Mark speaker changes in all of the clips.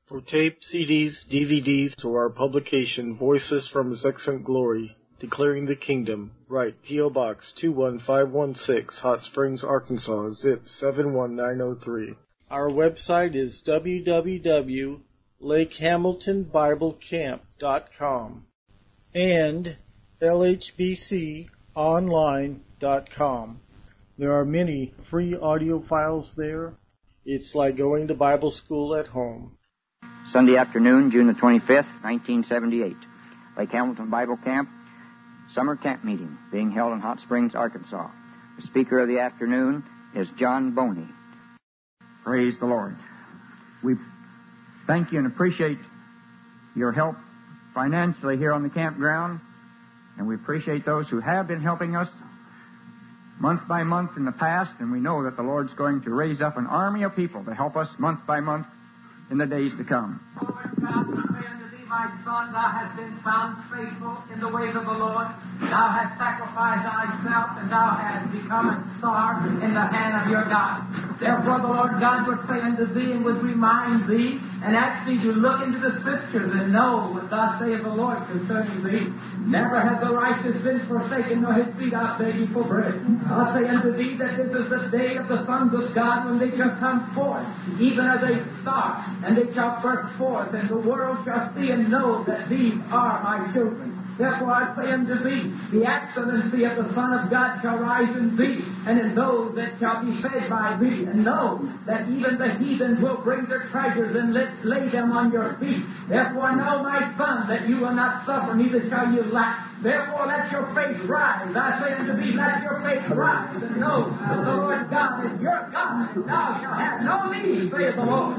Speaker 1: For tape, CDs, DVDs, to our publication, Voices from His Excellent Glory, Declaring the Kingdom, write P.O. Box 21516, Hot Springs, Arkansas, zip 71903. Our website is www.lakehamiltonbiblecamp.com and lhbconline.com. There are many free audio files there. It's like going to Bible school at home.
Speaker 2: Sunday afternoon, June the 25th, 1978. Lake Hamilton Bible Camp, summer camp meeting being held in Hot Springs, Arkansas. The speaker of the afternoon is John Boney.
Speaker 3: Praise the Lord. We thank you and appreciate your help financially here on the campground, and we appreciate those who have been helping us month by month in the past, and we know that the Lord's going to raise up an army of people to help us month by month in the days to come.
Speaker 4: My son, thou hast been found faithful in the ways of the Lord. Thou hast sacrificed thyself, and thou hast become a star in the hand of your God. Therefore the Lord God would say unto thee and would remind thee and ask thee to look into the Scriptures and know what thus saith the Lord concerning thee. Never has the righteous been forsaken, nor his seed begging for bread. I'll say unto thee that this is the day of the sons of God, when they shall come forth, even as a star, and they shall burst forth, and the world shall see and know that these are my children. Therefore I say unto thee, the excellency of the Son of God shall rise in thee, and in those that shall be fed by thee, and know that even the heathens will bring their treasures and lay them on your feet. Therefore know, my son, that you will not suffer, neither shall you lack. Therefore let your faith rise. I say unto thee, let your faith rise, and know that the Lord God is your God, and thou shalt have no need, saith the Lord.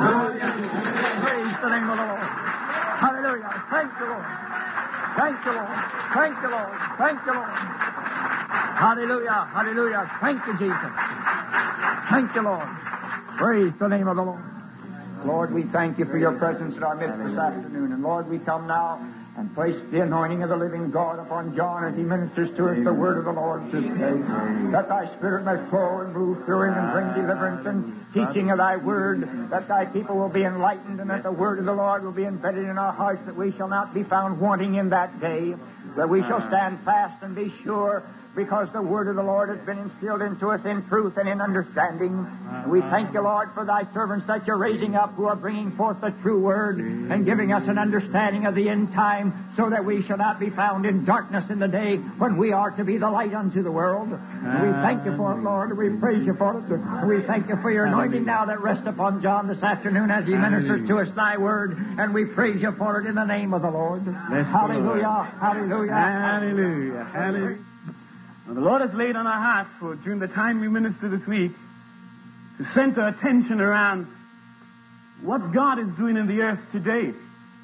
Speaker 3: Praise the name of the Lord. Hallelujah. Thank you, Lord. Thank you, Lord. Thank you, Lord. Thank you, Lord. Hallelujah. Hallelujah. Thank you, Jesus. Thank you, Lord. Praise the name of the Lord. Lord, we thank you for your presence in our midst this afternoon. And Lord, we come now and place the anointing of the living God upon John as he ministers to us the word of the Lord this day. That thy Spirit may flow and move through him and bring deliverance and teaching of thy word, that thy people will be enlightened, and that the word of the Lord will be embedded in our hearts, that we shall not be found wanting in that day, that we shall stand fast and be sure, because the word of the Lord has been instilled into us in truth and in understanding. We thank you, Lord, for thy servants that you're raising up, who are bringing forth the true word and giving us an understanding of the end time, so that we shall not be found in darkness in the day when we are to be the light unto the world. We thank you for it, Lord. We praise you for it. We thank you for your anointing now that rests upon John this afternoon as he ministers to us thy word, and we praise you for it in the name of the Lord. Hallelujah, hallelujah,
Speaker 5: hallelujah, hallelujah. Now, the Lord has laid on our hearts for during the time we minister this week to center attention around what God is doing in the earth today.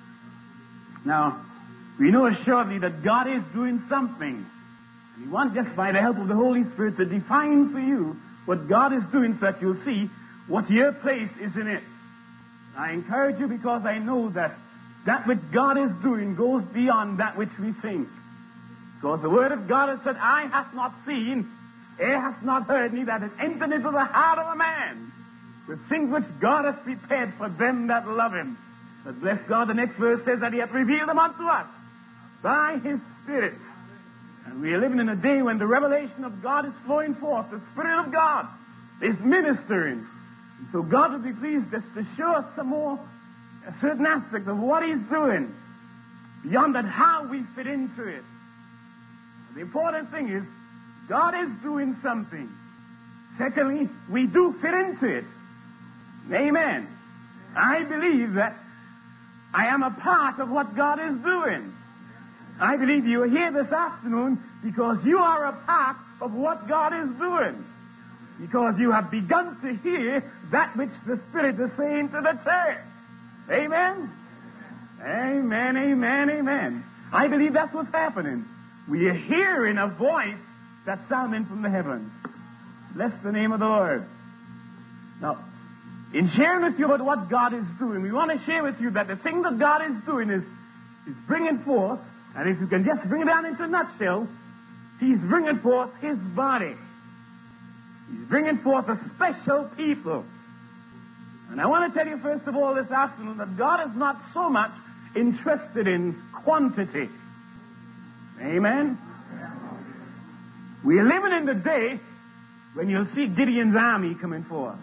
Speaker 5: Now, we know assuredly that God is doing something. And we want, just by the help of the Holy Spirit, to define for you what God is doing, so that you'll see what your place is in it. I encourage you, because I know that that which God is doing goes beyond that which we think. Because the Word of God has said, eye hath not seen, ear hath not heard, neither hath it entered into the heart of a man, the things which God hath prepared for them that love him. But bless God, the next verse says that he hath revealed them unto us by his Spirit. And we are living in a day when the revelation of God is flowing forth. The Spirit of God is ministering. And so God will be pleased just to show us some more, a certain aspect of what he's doing. Beyond that, how we fit into it. The important thing is, God is doing something. Secondly, we do fit into it. Amen. I believe that I am a part of what God is doing. I believe you are here this afternoon because you are a part of what God is doing. Because you have begun to hear that which the Spirit is saying to the church. Amen? Amen, amen, amen. I believe that's what's happening. We are hearing a voice that's sounding from the heavens. Bless the name of the Lord. Now, in sharing with you about what God is doing, we want to share with you that the thing that God is doing is bringing forth, and if you can just bring it down into a nutshell, he's bringing forth his body. He's bringing forth a special people. And I want to tell you, first of all, this afternoon, that God is not so much interested in quantity. Amen? We are living in the day when you'll see Gideon's army coming forth.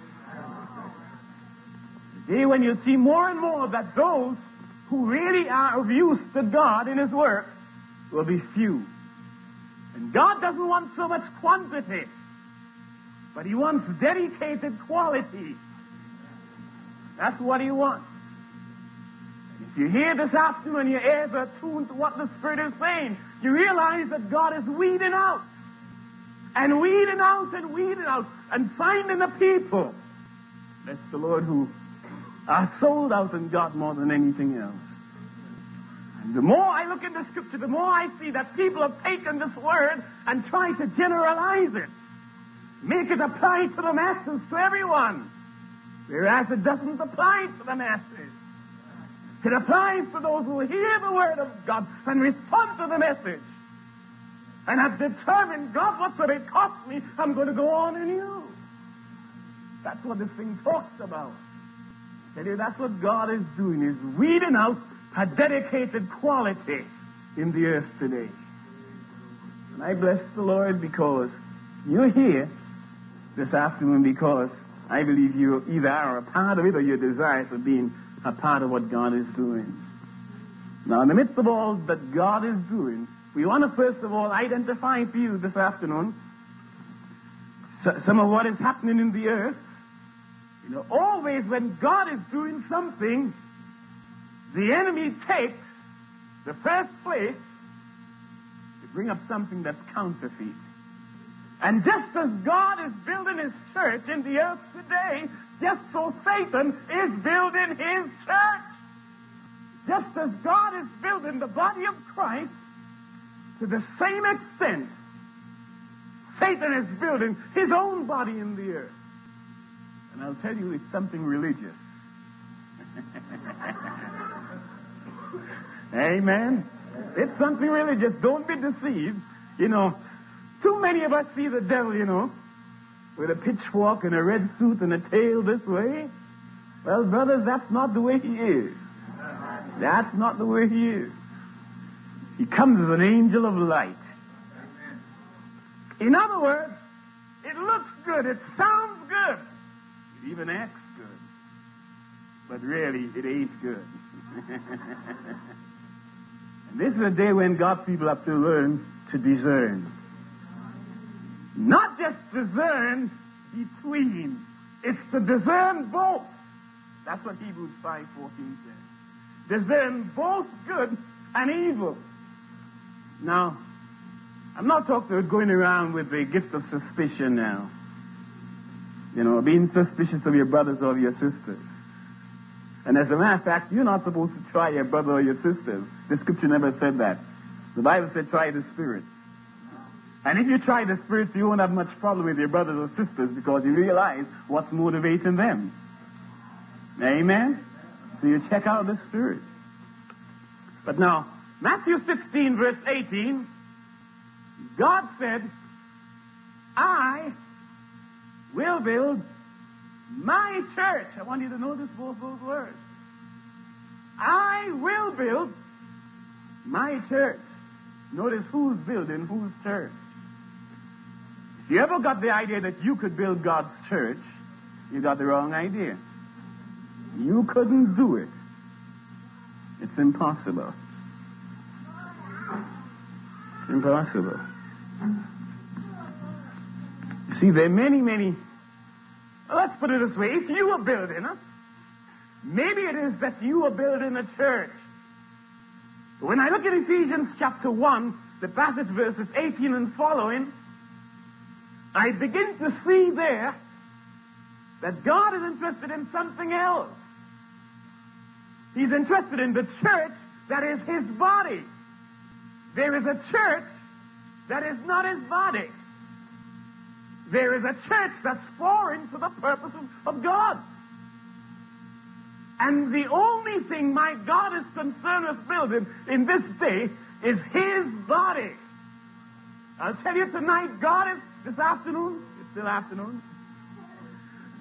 Speaker 5: The day when you'll see more and more that those who really are of use to God in His work will be few. And God doesn't want so much quantity, but He wants dedicated quality. That's what He wants. And if you hear this afternoon and your ears are tuned to what the Spirit is saying, you realize that God is weeding out and weeding out and weeding out and finding the people, bless the Lord, who are sold out in God more than anything else. And the more I look into Scripture, the more I see that people have taken this word and tried to generalize it, make it apply to the masses, to everyone, whereas it doesn't apply to the masses. It applies to those who hear the word of God and respond to the message and have determined, God, what's it cost me? I'm going to go on in you. That's what this thing talks about. I tell you, that's what God is doing, is weeding out a dedicated quality in the earth today. And I bless the Lord because you're here this afternoon, because I believe you either are a part of it or you're desirous of being a part of what God is doing. Now, in the midst of all that God is doing, we want to first of all identify for you this afternoon some of what is happening in the earth. You know, always when God is doing something, the enemy takes the first place to bring up something that's counterfeit. And just as God is building His church in the earth today, just so Satan is building his church. Just as God is building the body of Christ, to the same extent, Satan is building his own body in the earth. And I'll tell you, it's something religious. Amen? It's something religious. Don't be deceived. You know, too many of us see the devil, you know, with a pitchfork and a red suit and a tail this way. Well, brothers, that's not the way he is. That's not the way he is. He comes as an angel of light. In other words, it looks good, it sounds good, it even acts good. But really, it ain't good. And this is a day when God's people have to learn to discern. Not just discern between. It's to discern both. That's what Hebrews 5:14 says. Discern both good and evil. Now, I'm not talking about going around with the gift of suspicion now. You know, being suspicious of your brothers or your sisters. And as a matter of fact, you're not supposed to try your brother or your sister. The Scripture never said that. The Bible said try the Spirit. And if you try the Spirit, you won't have much problem with your brothers or sisters because you realize what's motivating them. Amen? So you check out the Spirit. But now, Matthew 16, verse 18, God said, I will build my church. I want you to notice both those words. I will build my church. Notice who's building whose church. If you ever got the idea that you could build God's church, you got the wrong idea. You couldn't do it. It's impossible. It's impossible. You see, there are many... Let's put it this way. If you were building, maybe it is that you are building a church. But when I look at Ephesians chapter 1, the passage verses 18 and following, I begin to see there that God is interested in something else. He's interested in the church that is His body. There is a church that is not His body. There is a church that's foreign to the purpose of God. And the only thing my God is concerned with building in this day is His body. I'll tell you tonight, God is, this afternoon, it's still afternoon,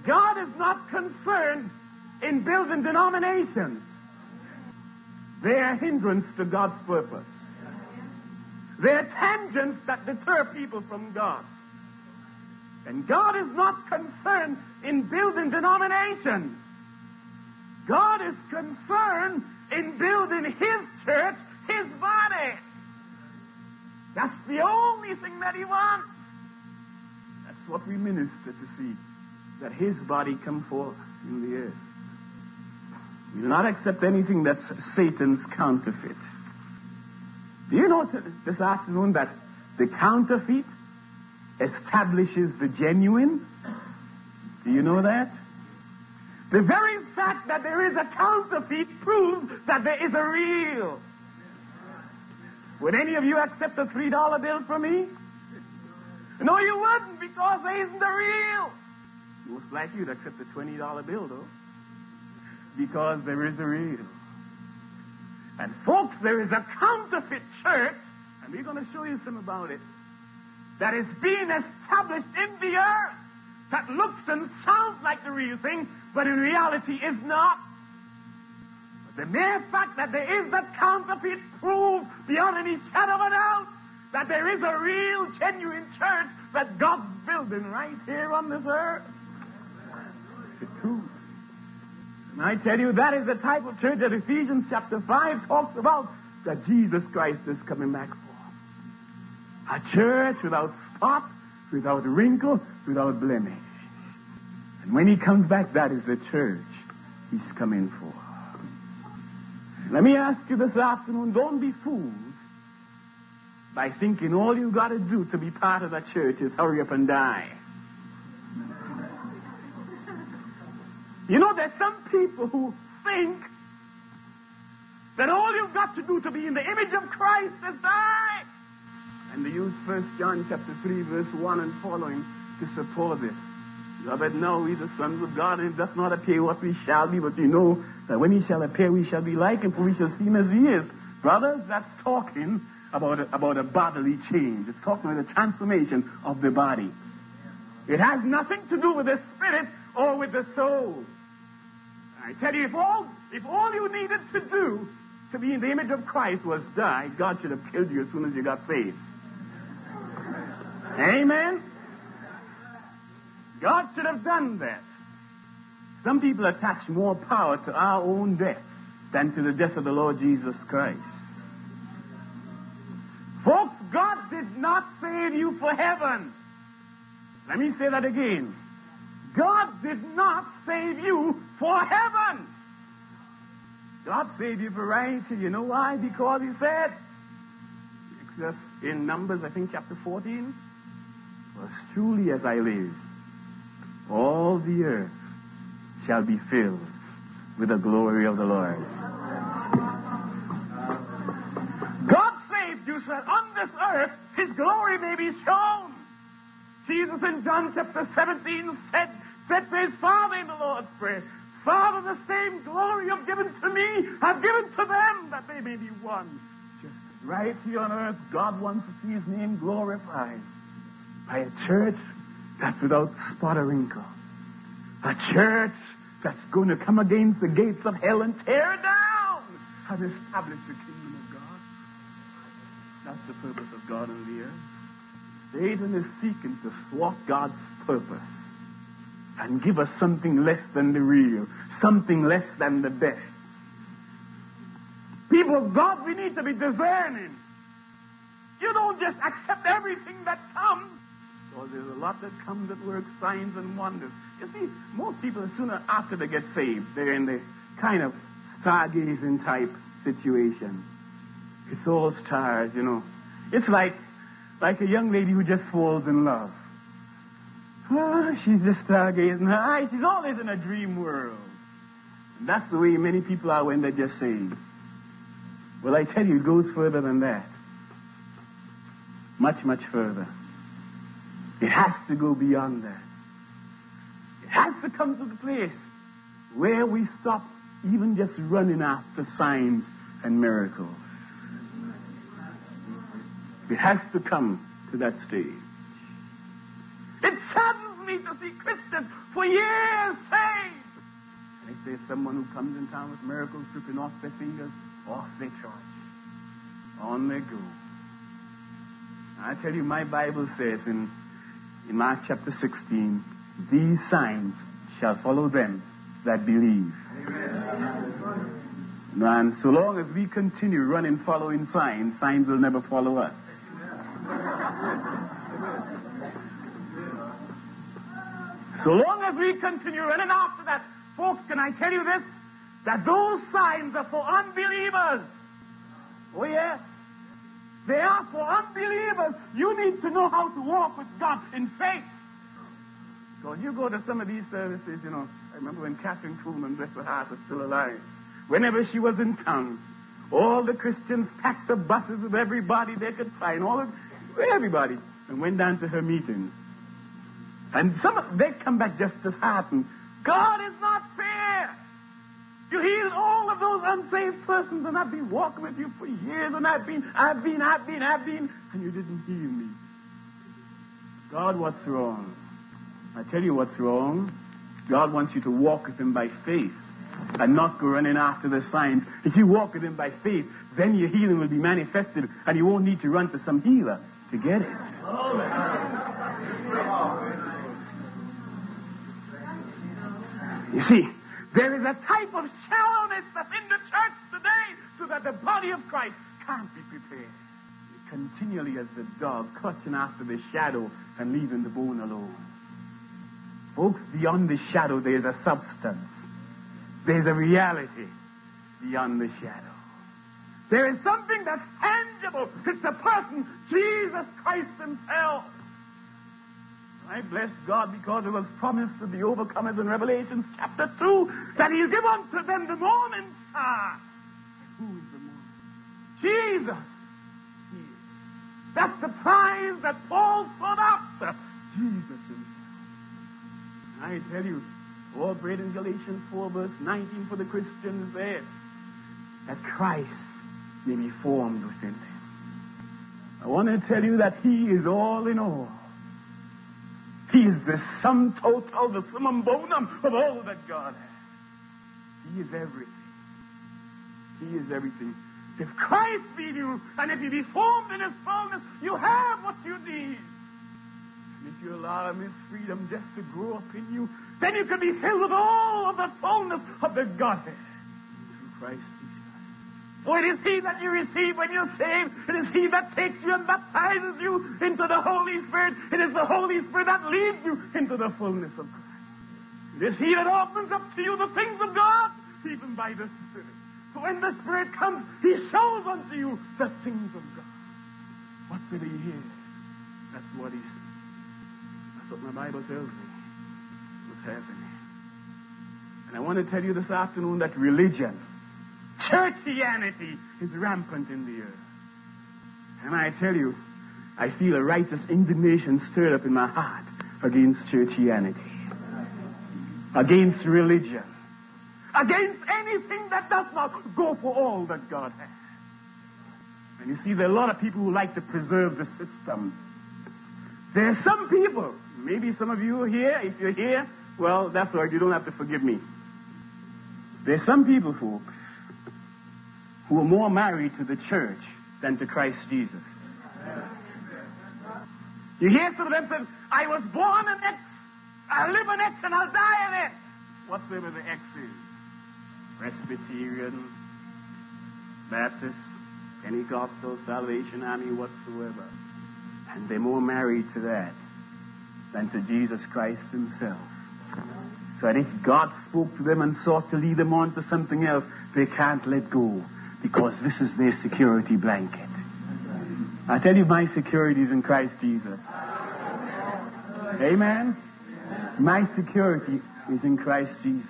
Speaker 5: God is not concerned in building denominations. They are a hindrance to God's purpose. They are tangents that deter people from God. And God is not concerned in building denominations. God is concerned in building His church, His body. That's the only thing that He wants. That's what we minister to see, that His body come forth in the earth. We do not accept anything that's Satan's counterfeit. Do you know this afternoon that the counterfeit establishes the genuine? Do you know that? The very fact that there is a counterfeit proves that there is a real. Would any of you accept a $3 bill from me? No, you wouldn't, because there isn't a real. Most likely you'd accept a $20 bill, though, because there is a real. And folks, there is a counterfeit church, and we're going to show you some about it, that is being established in the earth, that looks and sounds like the real thing, but in reality is not. But the mere fact that there is that counterfeit proves beyond any shadow of a doubt that there is a real, genuine church that God's building right here on this earth. It's true. And I tell you, that is the type of church that Ephesians chapter 5 talks about, that Jesus Christ is coming back for. A church without spot, without wrinkle, without blemish. And when He comes back, that is the church He's coming for. Let me ask you this afternoon, don't be fooled by thinking all you've got to do to be part of the church is hurry up and die. You know, there's some people who think that all you've got to do to be in the image of Christ is die. And they use 1 John chapter 3, verse 1 and following to support it. But now we the sons of God, and it does not appear what we shall be, but you know that when He shall appear, we shall be like Him, for we shall see Him as He is. Brothers, that's talking about a bodily change. It's talking about the transformation of the body. It has nothing to do with the spirit or with the soul. I tell you, if all you needed to do to be in the image of Christ was die, God should have killed you as soon as you got saved. Amen? God should have done that. Some people attach more power to our own death than to the death of the Lord Jesus Christ. Folks, God did not save you for heaven. Let me say that again. God did not save you for heaven. God saved you for right here. You know why? Because He said, in Numbers, I think, chapter 14, "For as truly as I live, all the earth shall be filled with the glory of the Lord." God saved you so that on this earth His glory may be shown. Jesus in John chapter 17 said to His Father in the Lord's Prayer, "Father, the same glory You've given to me, I've given to them, that they may be one." Just right here on earth, God wants to see His name glorified by a church that's without spot or wrinkle. A church that's going to come against the gates of hell and tear down and establish the kingdom of God. That's the purpose of God on the earth. Satan is seeking to thwart God's purpose and give us something less than the real, something less than the best. People of God, we need to be discerning. You don't just accept everything that comes. Well, there's a lot that comes that works signs and wonders. You see, most people, as soon as after they get saved, they're in the kind of stargazing type situation. It's all stars, you know. It's like a young lady who just falls in love. Oh, she's just stargazing her eyes. She's always in a dream world. And that's the way many people are when they're just saved. Well, I tell you, it goes further than that. Much, much further. It has to go beyond that. It has to come to the place where we stop even just running after signs and miracles. It has to come to that stage. It saddens me happy to see Christians for years saved. And if there's someone who comes in town with miracles dripping off their fingers, off their charge, on they go. I tell you, my Bible says in Mark chapter 16, these signs shall follow them that believe. Amen. And so long as we continue running following signs, signs will never follow us. So long as we continue running after that, folks, can I tell you this? That those signs are for unbelievers. Oh, yes. They are for unbelievers. You need to know how to walk with God in faith. Because you go to some of these services, you know, I remember when Catherine Kuhlman, bless her heart, was still alive. Whenever she was in town, all the Christians packed the buses with everybody they could find, everybody, and went down to her meetings. And they'd come back just disheartened. God is not fair. You healed all of those unsaved persons, and I've been walking with you for years, and I've been, and you didn't heal me. God, what's wrong? I tell you what's wrong. God wants you to walk with him by faith and not go running after the signs. If you walk with him by faith, then your healing will be manifested, and you won't need to run to some healer to get it. You see, there is a type of shallowness that's in the church today so that the body of Christ can't be prepared. Continually as the dog clutching after the shadow and leaving the bone alone. Folks, beyond the shadow there is a substance. There's a reality beyond the shadow. There is something that's tangible. It's the person, Jesus Christ himself. I bless God because it was promised to the overcomers in Revelation chapter 2 that he'll give unto them the morning star. Who's the morning? Jesus. That's the prize that Paul sought after. Jesus himself. I tell you, all read in Galatians 4 verse 19 for the Christians there, that Christ may be formed within them. I want to tell you that he is all in all. He is the sum total, the summum bonum of all that God has. He is everything. He is everything. If Christ be in you, and if you be formed in his fullness, you have what you need. And if you allow him his freedom just to grow up in you, then you can be filled with all of the fullness of the Godhead. Through Christ Jesus. For it is he that you receive when you're saved. It is he that takes you and baptizes you into the Holy Spirit. It is the Holy Spirit that leads you into the fullness of Christ. It is he that opens up to you the things of God, even by the Spirit. So when the Spirit comes, he shows unto you the things of God. What will he hear? That's what he sees. That's what my Bible tells me what's happening. And I want to tell you this afternoon that religion, churchianity, is rampant in the earth. And I tell you, I feel a righteous indignation stirred up in my heart against churchianity, against religion, against anything that does not go for all that God has. And you see, there are a lot of people who like to preserve the system. There are some people, maybe some of you are here. If you're here, well, that's all right. You don't have to forgive me. There are some people, folks, who are more married to the church than to Christ Jesus. You hear some of them say, I was born an X, I live an X, and I'll die an X. Whatever the X is. Presbyterian, Baptist, Pentecostal, Salvation Army, whatsoever. And they're more married to that than to Jesus Christ himself. So that if God spoke to them and sought to lead them on to something else, they can't let go. Because this is their security blanket. I tell you, my security is in Christ Jesus. Amen? My security is in Christ Jesus.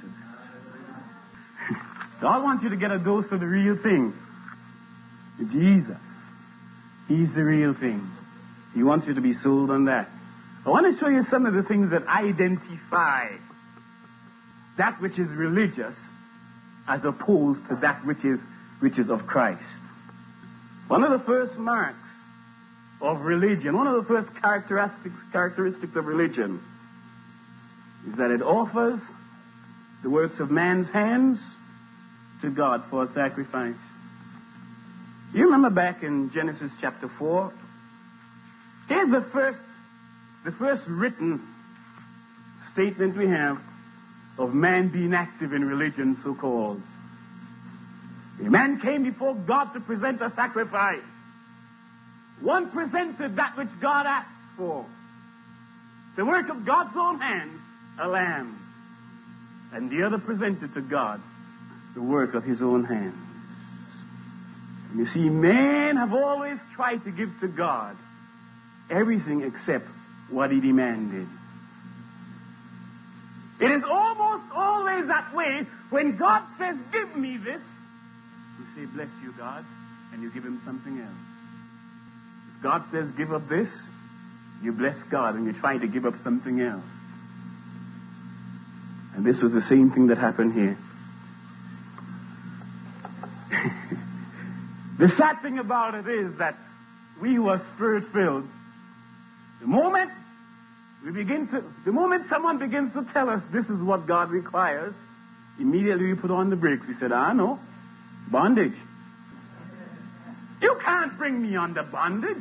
Speaker 5: God wants you to get a dose of the real thing. Jesus. He's the real thing. He wants you to be sold on that. I want to show you some of the things that identify that which is religious as opposed to that which is of Christ. One of the first marks of religion, one of the first characteristics of religion is that it offers the works of man's hands to God for a sacrifice. You remember back in Genesis chapter 4? Here's the first written statement we have of man being active in religion, so-called. A man came before God to present a sacrifice. One presented that which God asked for. The work of God's own hands, a lamb. And the other presented to God the work of his own hands. And you see, men have always tried to give to God everything except what he demanded. It is almost always that way. When God says, give me this, you say, bless you, God, and you give him something else. If God says, give up this, you bless God and you try to give up something else. And this was the same thing that happened here. The sad thing about it is that we who are spirit-filled, the moment someone begins to tell us this is what God requires, immediately we put on the brakes. We said, no, bondage. You can't bring me under bondage.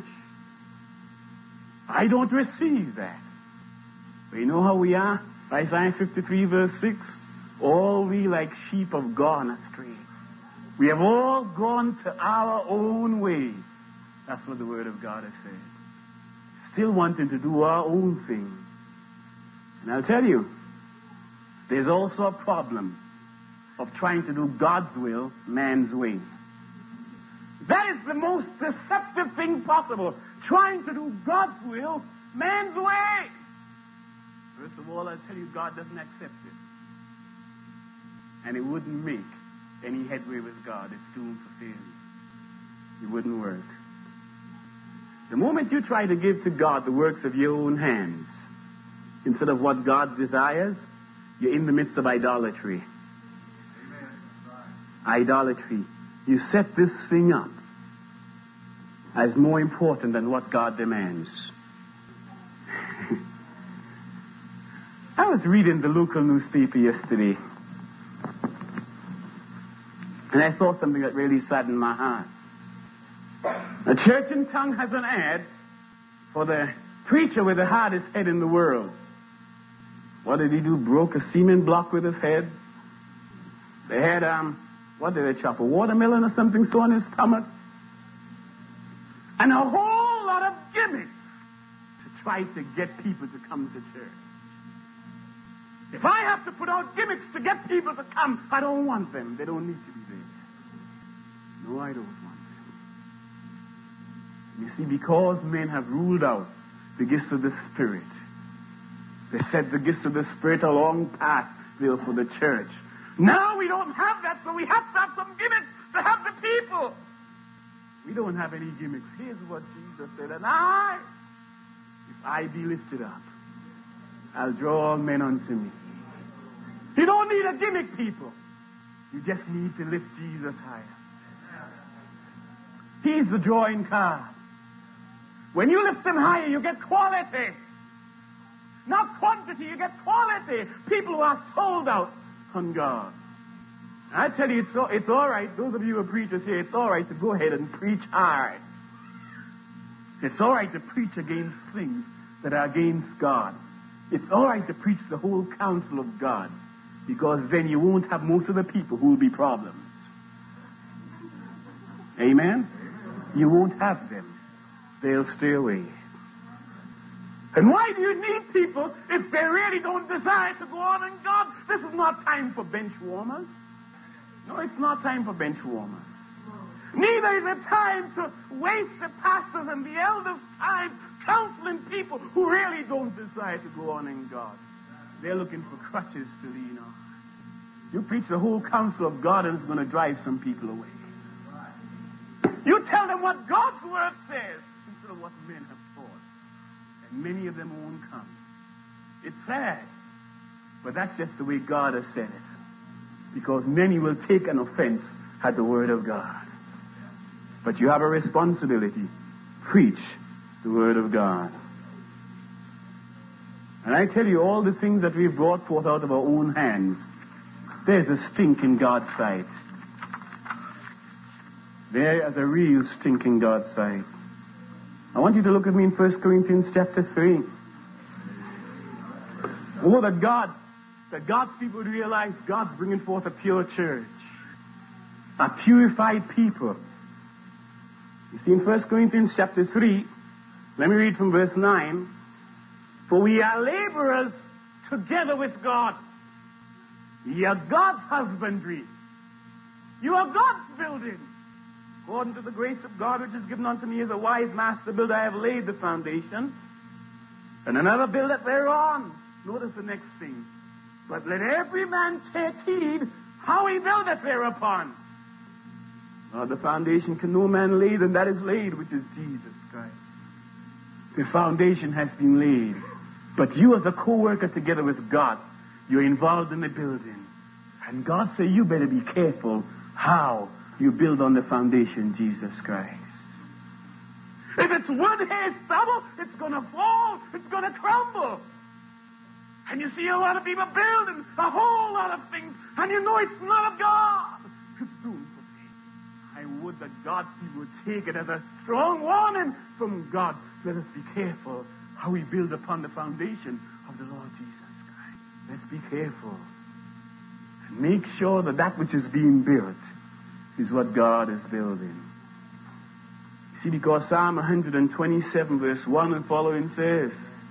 Speaker 5: I don't receive that. But you know how we are? Isaiah 53 verse 6, all we like sheep have gone astray. We have all gone to our own way. That's what the Word of God has said. Still wanting to do our own thing. And I'll tell you, there's also a problem of trying to do God's will man's way. That is the most deceptive thing possible. Trying to do God's will man's way. First of all, I'll tell you, God doesn't accept it. And it wouldn't make any headway with God. It's doomed for failure. It wouldn't work. The moment you try to give to God the works of your own hands, instead of what God desires, you're in the midst of idolatry. Amen. Idolatry. You set this thing up as more important than what God demands. I was reading the local newspaper yesterday, and I saw something that really saddened my heart. A church in town has an ad for the preacher with the hardest head in the world. What did he do? Broke a cement block with his head. They had, what did they chop? A watermelon or something so on his stomach? And a whole lot of gimmicks to try to get people to come to church. If I have to put out gimmicks to get people to come, I don't want them. They don't need to be there. No, I don't want them. You see, because men have ruled out the gifts of the Spirit, they set the gifts of the Spirit a long path there for the church. Now we don't have that, so we have to have some gimmicks to have the people. We don't have any gimmicks. Here's what Jesus said, and if I be lifted up, I'll draw all men unto me. You don't need a gimmick, people. You just need to lift Jesus higher. He's the drawing card. When you lift him higher, you get quality. Not quantity, you get quality. People who are sold out on God. I tell you, it's all right. Those of you who are preachers here, it's all right to go ahead and preach hard. It's all right to preach against things that are against God. It's all right to preach the whole counsel of God, because then you won't have most of the people who will be problems. Amen? You won't have them. They'll stay away. And why do you need people if they really don't desire to go on in God? This is not time for bench warmers. No, it's not time for bench warmers. Neither is it time to waste the pastors and the elders' time counseling people who really don't desire to go on in God. They're looking for crutches to lean on. You preach the whole counsel of God and it's going to drive some people away. You tell them what God's word says instead of what men have taught. And many of them won't come. It's sad, but that's just the way God has said it. Because many will take an offense at the word of God. But you have a responsibility. Preach the word of God. And I tell you, all the things that we've brought forth out of our own hands, there's a stink in God's sight. There is a real stink in God's sight. I want you to look at me in 1 Corinthians chapter 3. Oh, that God's people would realize God's bringing forth a pure church, a purified people. You see, in 1 Corinthians chapter 3, let me read from verse 9. For we are laborers together with God. Ye are God's husbandry. You are God's building. According to the grace of God which is given unto me as a wise master builder, I have laid the foundation, and another buildeth thereon. Notice the next thing. But let every man take heed how he buildeth thereupon. Now the foundation can no man lay than that is laid, which is Jesus Christ. The foundation has been laid. But you as a co-worker together with God, you're involved in the building. And God said you better be careful how you build on the foundation, Jesus Christ. If it's one hair stubble, it's going to fall, it's going to crumble. And you see a lot of people building a whole lot of things, and you know it's not of God. It's doomed for failure. I would that God's people would take it as a strong warning from God. Let us be careful how we build upon the foundation of the Lord Jesus Christ. Let's be careful. And make sure that that which is being built is what God is building. You see, because Psalm 127 verse 1 and following says,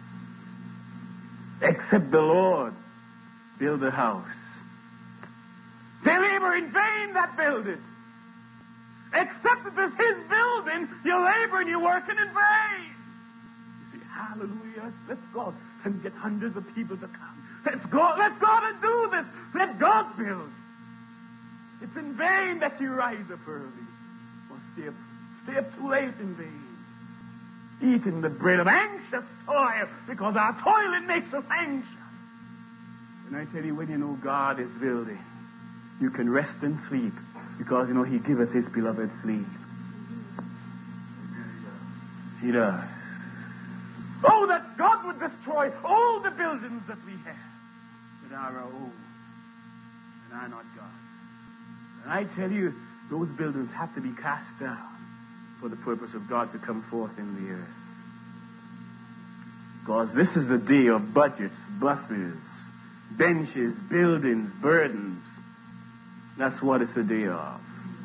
Speaker 5: except the Lord build a house, they labor in vain that build it. Except it is his building, you're laboring, you're working in vain. You see, hallelujah, let's go and get hundreds of people to come. Let's go and do this. Let God build. It's in vain that you rise up early or stay up too late in vain. Eating the bread of anxious toil, because our toiling makes us anxious. And I tell you, when you know God is building, you can rest and sleep, because you know He giveth His beloved sleep. He does. Oh, that God would destroy all the buildings that we have that are our own and are not God's. And I tell you, those buildings have to be cast down for the purpose of God to come forth in the earth. Because this is a day of budgets, buses, benches, buildings, burdens. That's what it's a day of.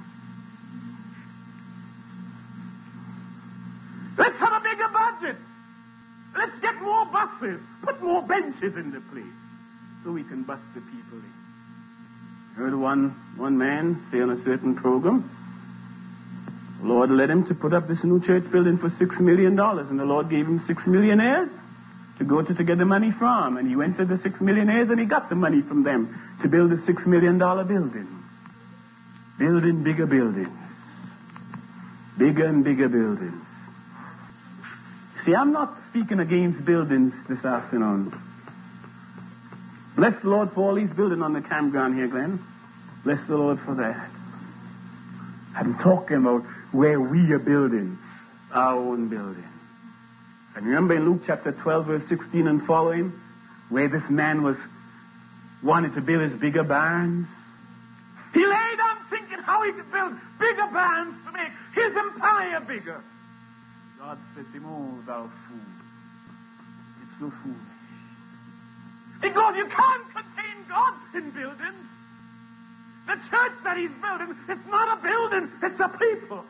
Speaker 5: Let's have a bigger budget. Let's get more buses. Put more benches in the place so we can bus the people in. I heard one man say on a certain program, the Lord led him to put up this new church building for $6 million, and the Lord gave him 6 millionaires to go to get the money from. And he went to the 6 millionaires and he got the money from them to build a $6 million building. Building bigger buildings. Bigger and bigger buildings. See, I'm not speaking against buildings this afternoon. Bless the Lord for all He's building on the campground here, Glenn. Bless the Lord for that. I'm talking about where we are building our own building. And remember in Luke chapter 12, verse 16 and following, where this man wanted to build his bigger barns. He lay down thinking how he could build bigger barns to make his empire bigger. God said to him, oh, thou fool. It's so foolish. Because you can't contain God in buildings. The church that He's building, it's not a building, it's a people.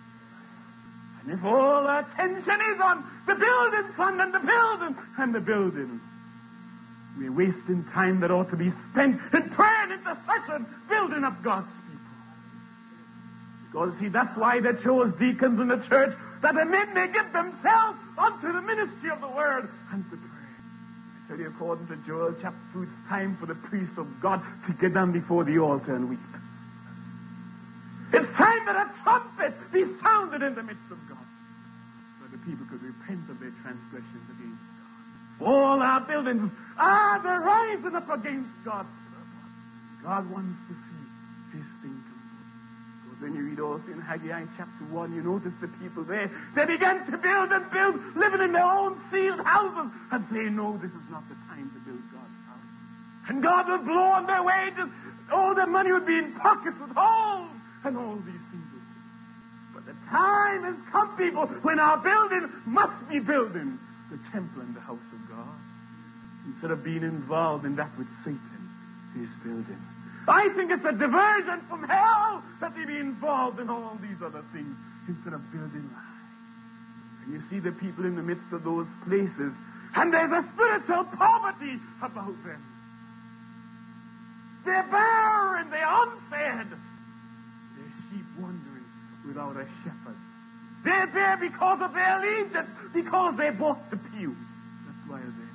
Speaker 5: And if all our attention is on the building fund and the building and the building, we're wasting time that ought to be spent in prayer and intercession, building up God's people. Because, see, that's why they chose deacons in the church, that the men may give themselves unto the ministry of the word and to prayer. I tell you, according to Joel chapter 2, it's time for the priest of God to get down before the altar and weep. It's time that a trumpet be sounded in the midst of God, so the people could repent of their transgressions against God. All our buildings they're rising up against God's purpose. God wants to see His thing come forth. So when you read read also in Haggai chapter 1, you notice the people there. They began to build and build, living in their own sealed houses. And they know this is not the time to build God's house. And God will blow on their wages. All their money would be in pockets with holes. And all these things. But the time has come, people, when our building must be building the temple and the house of God. Instead of being involved in that which Satan is building. I think it's a diversion from hell that they be involved in all these other things instead of building life. And you see the people in the midst of those places, and there's a spiritual poverty about them. They're barren, they're unfed. They're sheep wandering without a shepherd. They're there because of their allegiance, because they bought the pew. That's why they're there.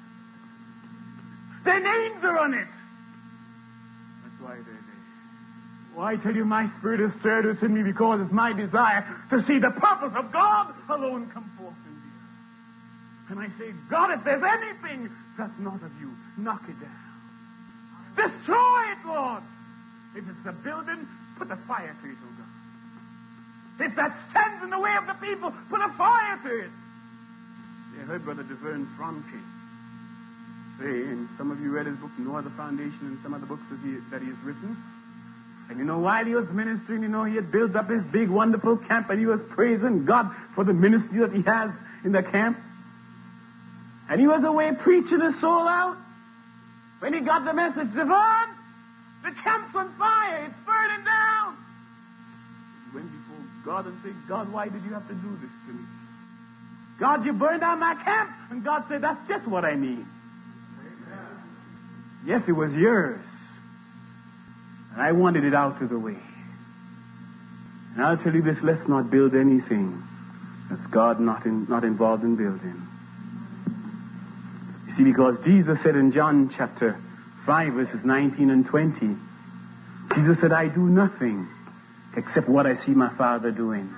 Speaker 5: Their names are on it. That's why they're there. Well, I tell you, my spirit is stirred within me because it's my desire to see the purpose of God alone come forth in the earth. And I say, God, if there's anything that's not of you, knock it down. Destroy it, Lord. If it's a building, put a fire to it, oh God. If that stands in the way of the people, put a fire to it. I heard Brother DeVern Fromke say, and some of you read his book, No Other Foundation, and some other books that he has written. And you know, while he was ministering, you know, he had built up his big, wonderful camp, and he was praising God for the ministry that he has in the camp. And he was away preaching his soul out. When he got the message, DeVern, the camp's on fire, it's burning down. He went before God and said, God, why did you have to do this to me? God, you burned down my camp. And God said, that's just what I need. Amen. Yes, it was yours. And I wanted it out of the way. And I'll tell you this, let's not build anything that's God not involved in building. You see, because Jesus said in John chapter 5, verses 19 and 20, Jesus said, I do nothing except what I see my Father doing.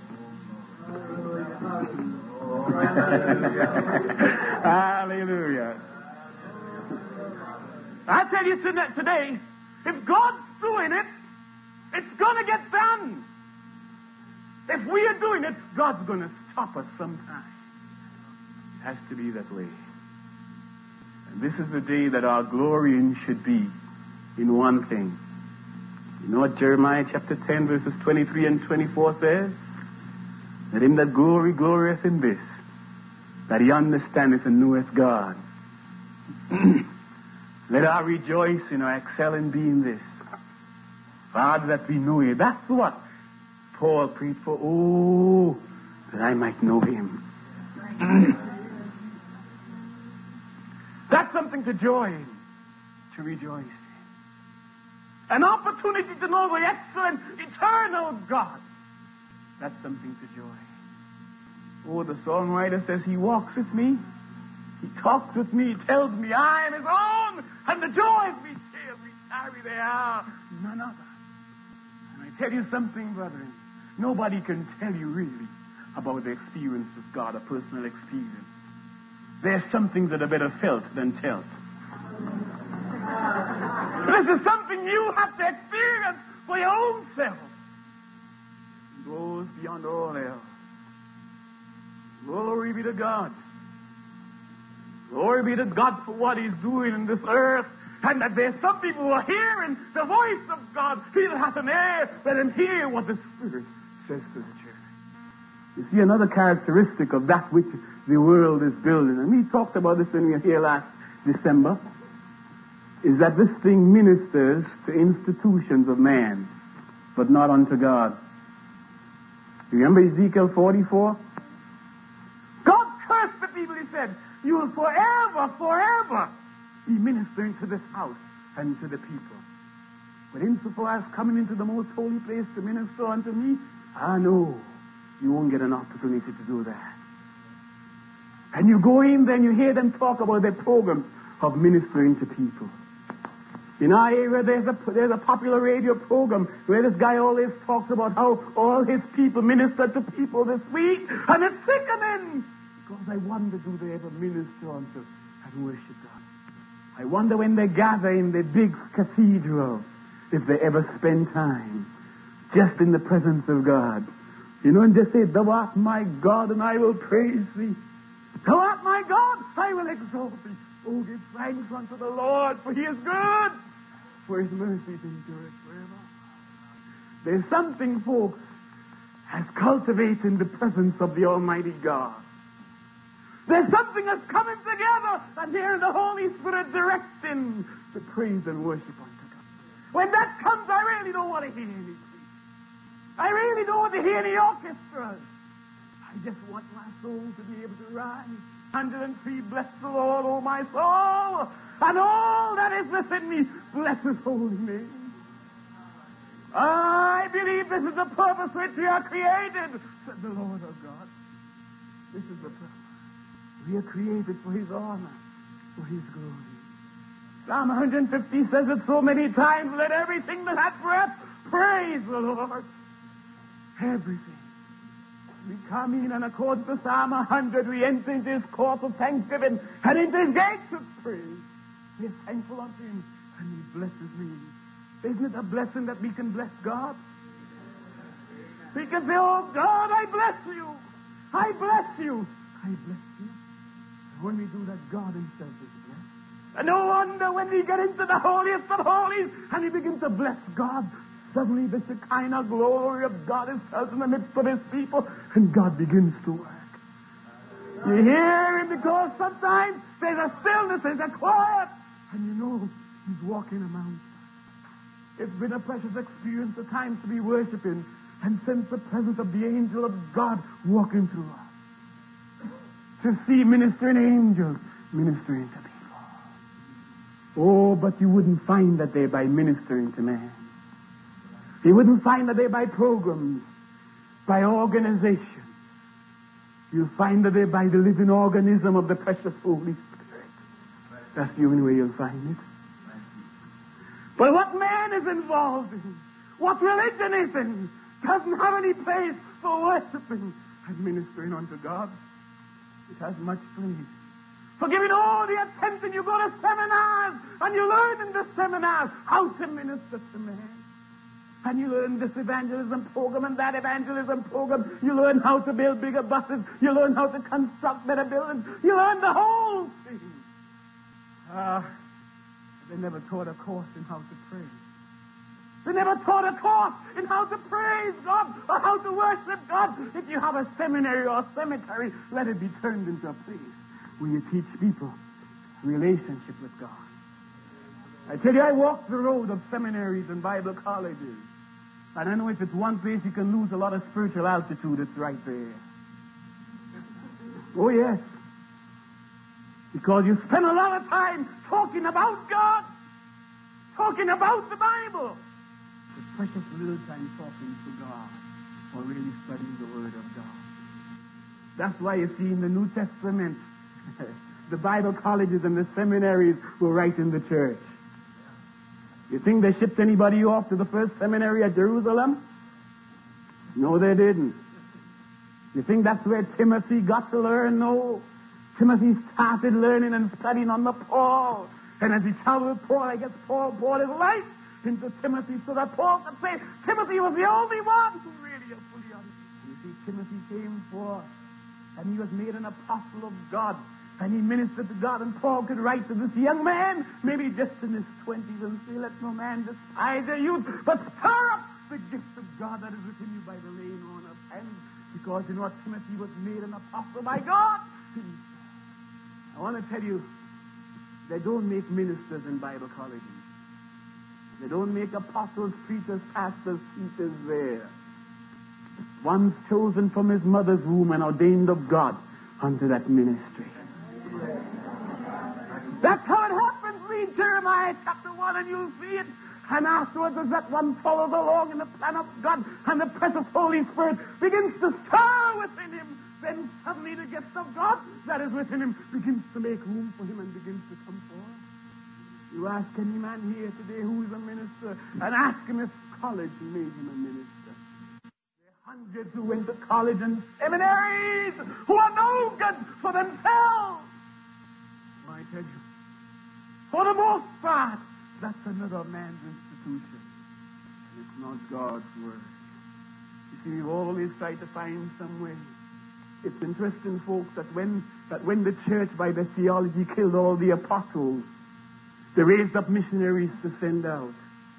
Speaker 5: Hallelujah. I tell you today, if God's doing it, it's going to get done. If we are doing it, God's going to stop us sometime. It has to be that way. And this is the day that our glorying should be in one thing. You know what Jeremiah chapter 10, verses 23 and 24 says? That him that glorieth in this, that he understandeth and knoweth God. Let our rejoicing or excel in being this. Father, that we know you. That's what Paul prayed for. Oh, that I might know him. That's something to joy in, to rejoice in. An opportunity to know the excellent, eternal God. That's something to joy. Oh, the songwriter says, he walks with me, he talks with me, he tells me I am his own, and the joys we share, we carry, they are none other. And I tell you something, brethren, nobody can tell you really about the experience of God, a personal experience. There's some things that are better felt than told. This is something you have to experience for your own self. It goes beyond all else. Glory be to God. Glory be to God for what he's doing in this earth. And that there's some people who are hearing the voice of God. He that hath an ear, let him hear what the Spirit says to the church. You see, another characteristic of that which the world is building, and we talked about this when we were here last December, is that this thing ministers to institutions of man, but not unto God. You remember Ezekiel 44? God cursed the people, he said, you will forever be ministering to this house and to the people. But insofar as coming into the most holy place to minister unto me, I know you won't get an opportunity to do that. And you go in, then you hear them talk about their programs of ministering to people. In our area, there's a popular radio program where this guy always talks about how all his people ministered to people this week, and it's sickening. Because I wonder, do they ever minister unto and worship God? I wonder when they gather in the big cathedral, if they ever spend time just in the presence of God. You know, and just say, thou art my God, and I will praise thee. Thou art my God, I will exalt thee. Oh, give thanks unto the Lord, for he is good, for his mercies endure forever. There's something, folks, as cultivating the presence of the Almighty God. There's something that's coming together and hearing the Holy Spirit directing to praise and worship unto God. When that comes, I really don't want to hear anything. I really don't want to hear any orchestras. I just want my soul to be able to rise. 103, bless the Lord, O my soul, and all that is within me, bless his holy name. I believe this is the purpose which we are created, said the Lord our God. This is the purpose. We are created for his honor, for his glory. Psalm 150 says it so many times, let everything that hath breath praise the Lord. Everything. We come in, and according to Psalm 100, we enter into his courts of thanksgiving and into his gates of praise. We are thankful unto him, and we bless his name. Isn't it a blessing that we can bless God? We can say, oh God, I bless you. I bless you. I bless you. And when we do that, God himself is blessed. And no wonder when we get into the holiest of holies and we begin to bless God, suddenly the Shekinah glory of God is felt in the midst of his people, and God begins to work. You hear him because sometimes there's a stillness, there's a quiet, and you know he's walking among us. It's been a precious experience at times to be worshiping and sense the presence of the angel of God walking through us. To see ministering angels ministering to people. Oh, but you wouldn't find that they're by ministering to man. You wouldn't find that they're by programs, by organization. You'll find that they're by the living organism of the precious Holy Spirit. That's the only way you'll find it. But what man is involved in, what religion is in, doesn't have any place for worshiping and ministering unto God. It has much place for giving all the attention. You go to seminars, and you learn in the seminars how to minister to man. And you learn this evangelism program and that evangelism program. You learn how to build bigger buses. You learn how to construct better buildings. You learn the whole thing. They never taught a course in how to pray. They never taught a course in how to praise God or how to worship God. If you have a seminary or a cemetery, let it be turned into a place where you teach people relationship with God. I tell you, I walk the road of seminaries and Bible colleges. And I know if it's one place you can lose a lot of spiritual altitude, it's right there. Oh, yes. Because you spend a lot of time talking about God, talking about the Bible. The precious little time talking to God or really studying the Word of God. That's why you see in the New Testament, the Bible colleges and the seminaries were right in the church. You think they shipped anybody off to the first seminary at Jerusalem? No, they didn't. You think that's where Timothy got to learn? No. Timothy started learning and studying under Paul. And as he traveled with Paul, I guess Paul poured his life into Timothy so that Paul could say Timothy was the only one who really fully understood. You see, Timothy came forth, and he was made an apostle of God. And he ministered to God, and Paul could write to this young man, maybe just in his 20s, and say, let no man despise your youth, but stir up the gift of God that is within you by the laying on of hands. Because you know what? Timothy was made an apostle by God. I want to tell you, they don't make ministers in Bible colleges. They don't make apostles, preachers, pastors, teachers there. One's chosen from his mother's womb and ordained of God unto that ministry. That's how it happens. Read Jeremiah chapter 1 and you'll see it. And afterwards, as that one follows along in the plan of God and the precious Holy Spirit begins to stir within him, then suddenly the gift of God that is within him begins to make room for him and begins to come forth. You ask any man here today who is a minister and ask him if college made him a minister. There are hundreds who went to college and seminaries who are no good for themselves. I tell you, for the most part, that's another man's institution. And it's not God's word. You see, we've always tried to find some way. It's interesting, folks, that when the church, by their theology, killed all the apostles, they raised up missionaries to send out.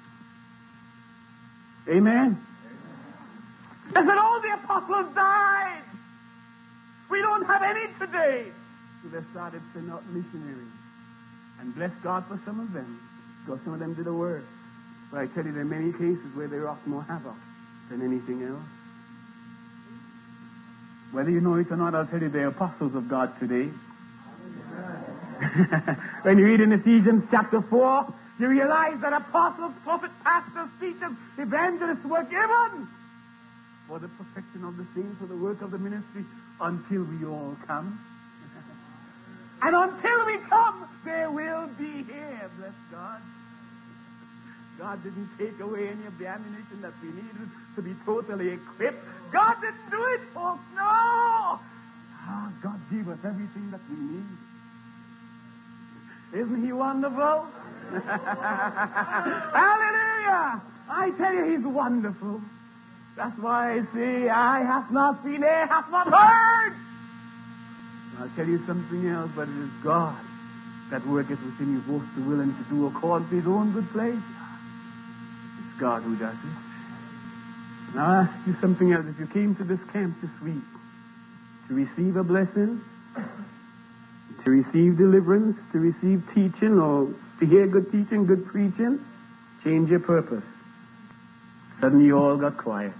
Speaker 5: Amen? They said all the apostles died. We don't have any today. So they started sending out missionaries. And bless God for some of them, because some of them did the work. But I tell you, there are many cases where they wrought more havoc than anything else. Whether you know it or not, I'll tell you, they're apostles of God today. When you read in Ephesians chapter 4, you realize that apostles, prophets, pastors, teachers, evangelists were given for the perfection of the saints, for the work of the ministry, until we all come. And until we come, there will be here, bless God. God didn't take away any of the ammunition that we needed to be totally equipped. God didn't do it, folks. No! God gave us everything that we need. Isn't he wonderful? Hallelujah! I tell you, he's wonderful. That's why I say, eye hath not seen, ear hath not heard. I'll tell you something else, but it is God that worketh within you both to will and to do according to his own good pleasure. It's God who does it. Now I'll ask you something else. If you came to this camp this week to receive a blessing, to receive deliverance, to receive teaching, or to hear good teaching, good preaching, change your purpose. Suddenly you all got quiet.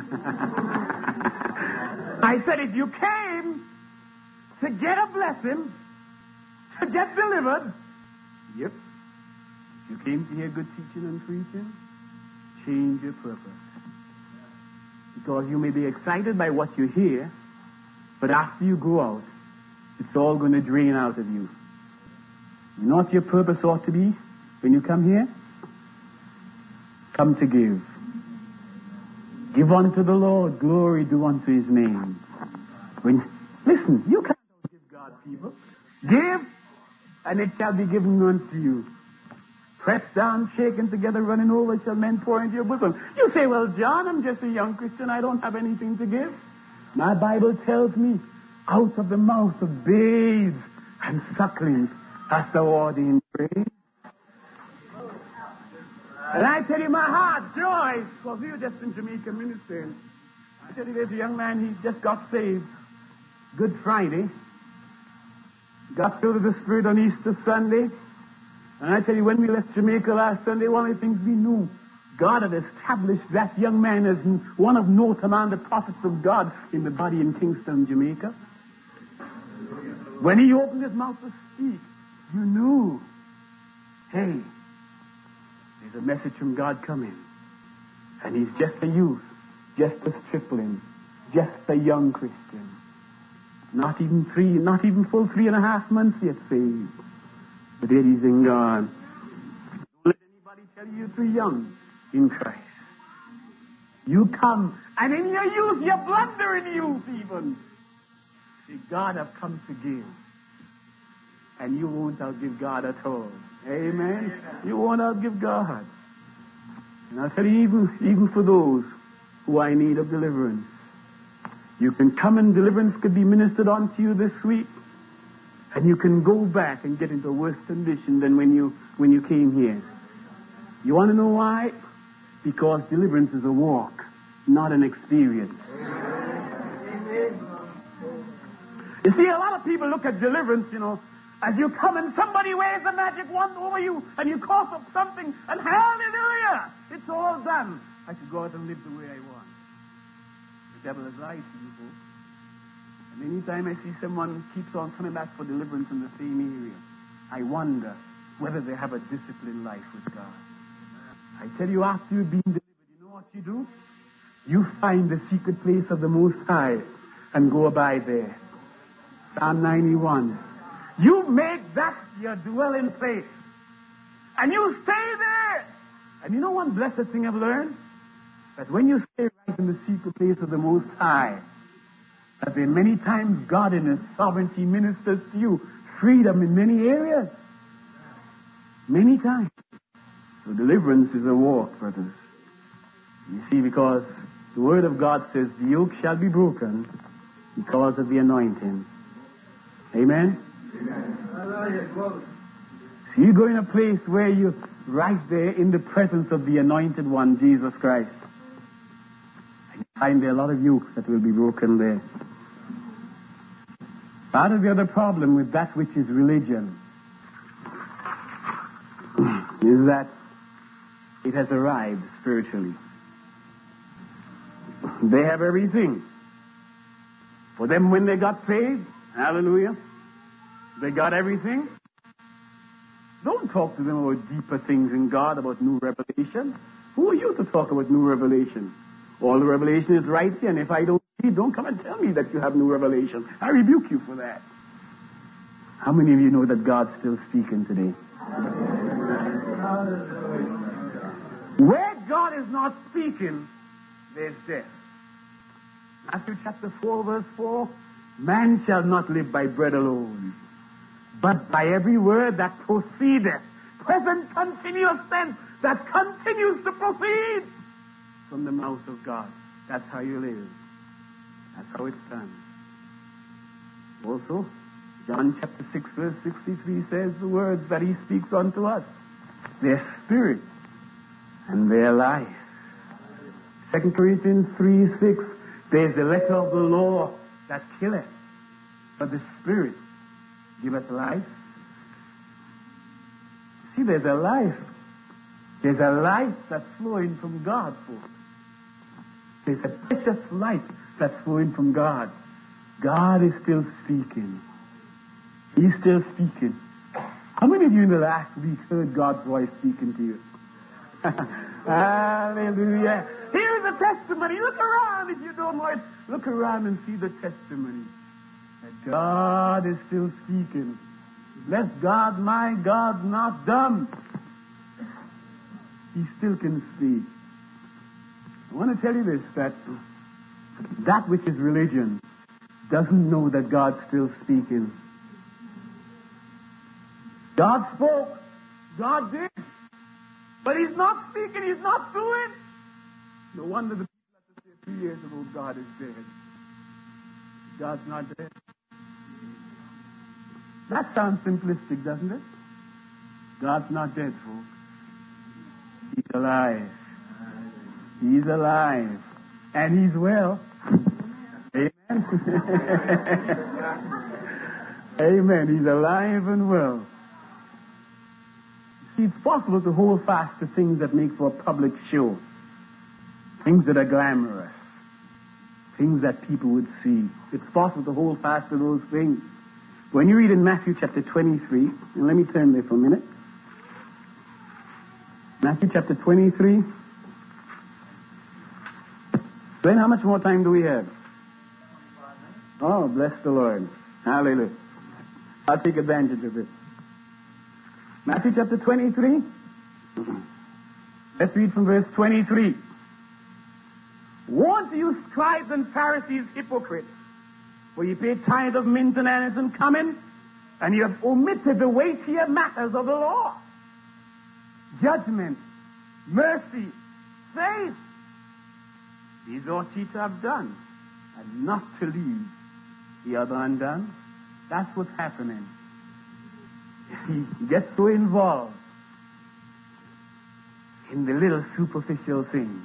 Speaker 5: I said, if you came to get a blessing, to get delivered, yep. If you came to hear good teaching and preaching, change your purpose. Because you may be excited by what you hear, but after you go out, it's all going to drain out of you. You know what your purpose ought to be when you come here? Come to give. Give unto the Lord, glory due unto his name. Listen, you can't outgive God, people. Give, and it shall be given unto you. Pressed down, shaken together, running over, shall men pour into your bosom. You say, well, John, I'm just a young Christian. I don't have anything to give. My Bible tells me, out of the mouth of babes and sucklings hast thou ordained praise. And I tell you, my heart joys, because we were just in Jamaica ministering. I tell you, there's a young man, he just got saved Good Friday. Got filled with the Spirit on Easter Sunday. And I tell you, when we left Jamaica last Sunday, one of the things we knew, God had established that young man as one of note among the prophets of God in the body in Kingston, Jamaica. When he opened his mouth to speak, you knew, hey, there's a message from God coming. And he's just a youth, just a stripling, just a young Christian. Not even full 3.5 months yet saved. But yet he's in God. Don't let anybody tell you you're too young in Christ. You come, and in your youth, you blunder in youth even. See, God have come to give. And you won't outgive God at all. Amen? You won't outgive God. And I'll tell you, even for those who are in need of deliverance, you can come and deliverance could be ministered unto you this week. And you can go back and get into worse condition than when you came here. You want to know why? Because deliverance is a walk, not an experience. You see, a lot of people look at deliverance, as you come and somebody waves a magic wand over you and you cough up something and hallelujah, it's all done. I should go out and live the way I want. The devil has lied to you folks. And anytime I see someone keeps on coming back for deliverance in the same area, I wonder whether they have a disciplined life with God. I tell you, after you've been delivered, you know what you do? You find the secret place of the Most High and go abide there. Psalm 91. You make that your dwelling place. And you stay there. And you know one blessed thing I've learned? That when you stay right in the secret place of the Most High, that there many times God in His sovereignty ministers to you freedom in many areas. Many times. So deliverance is a walk, brothers. You see, because The Word of God says the yoke shall be broken because of the anointing. Amen? So you go in a place where you're right there in the presence of the anointed one, Jesus Christ. And you find there are a lot of yokes that will be broken there. Part of the other problem with that which is religion is that it has arrived spiritually. They have everything. For them, when they got saved, hallelujah, they got everything. Don't talk to them about deeper things in God, about new revelation. Who are you to talk about new revelation? All the revelation is right here, and if I don't see it, don't come and tell me that you have new revelation. I rebuke you for that. How many of you know that God's still speaking today? Where God is not speaking, there's death. Matthew chapter 4, verse 4, man shall not live by bread alone, but by every word that proceedeth, present continuous tense, that continues to proceed from the mouth of God. That's how you live. That's how it's done. Also, John chapter 6, verse 63 says the words that he speaks unto us, their spirit and their life. 2 Corinthians 3:6, there's the letter of the law that killeth, but the Spirit giveth life. See, there's a life. There's a life that's flowing from God, folks. There's a precious life that's flowing from God. God is still speaking. He's still speaking. How many of you in the last week heard God's voice speaking to you? Hallelujah. Here's a testimony. Look around if you don't know it. Look around and see the testimony. That God is still speaking. Bless God, my God, not dumb. He still can speak. I want to tell you this, that which is religion doesn't know that God's still speaking. God spoke. God did. But he's not speaking. He's not doing. No wonder the people had to say 3 years ago, God is dead. God's not dead. That sounds simplistic, doesn't it? God's not dead, folks. He's alive. He's alive. And he's well. Amen. Amen. He's alive and well. See, it's possible to hold fast to things that make for a public show. Things that are glamorous. Things that people would see. It's possible to hold fast to those things. When you read in Matthew chapter 23, and let me turn there for a minute. Matthew chapter 23. Glenn, how much more time do we have? Oh, bless the Lord. Hallelujah. I'll take advantage of it. Matthew chapter 23. Let's read from verse 23. Woe to you, scribes and Pharisees, hypocrites! For you pay tithe of mint and anise and cumin, and you have omitted the weightier matters of the law. Judgment, mercy, faith. These ought ye to have done, and not to leave the other undone. That's what's happening. You get so involved in the little superficial things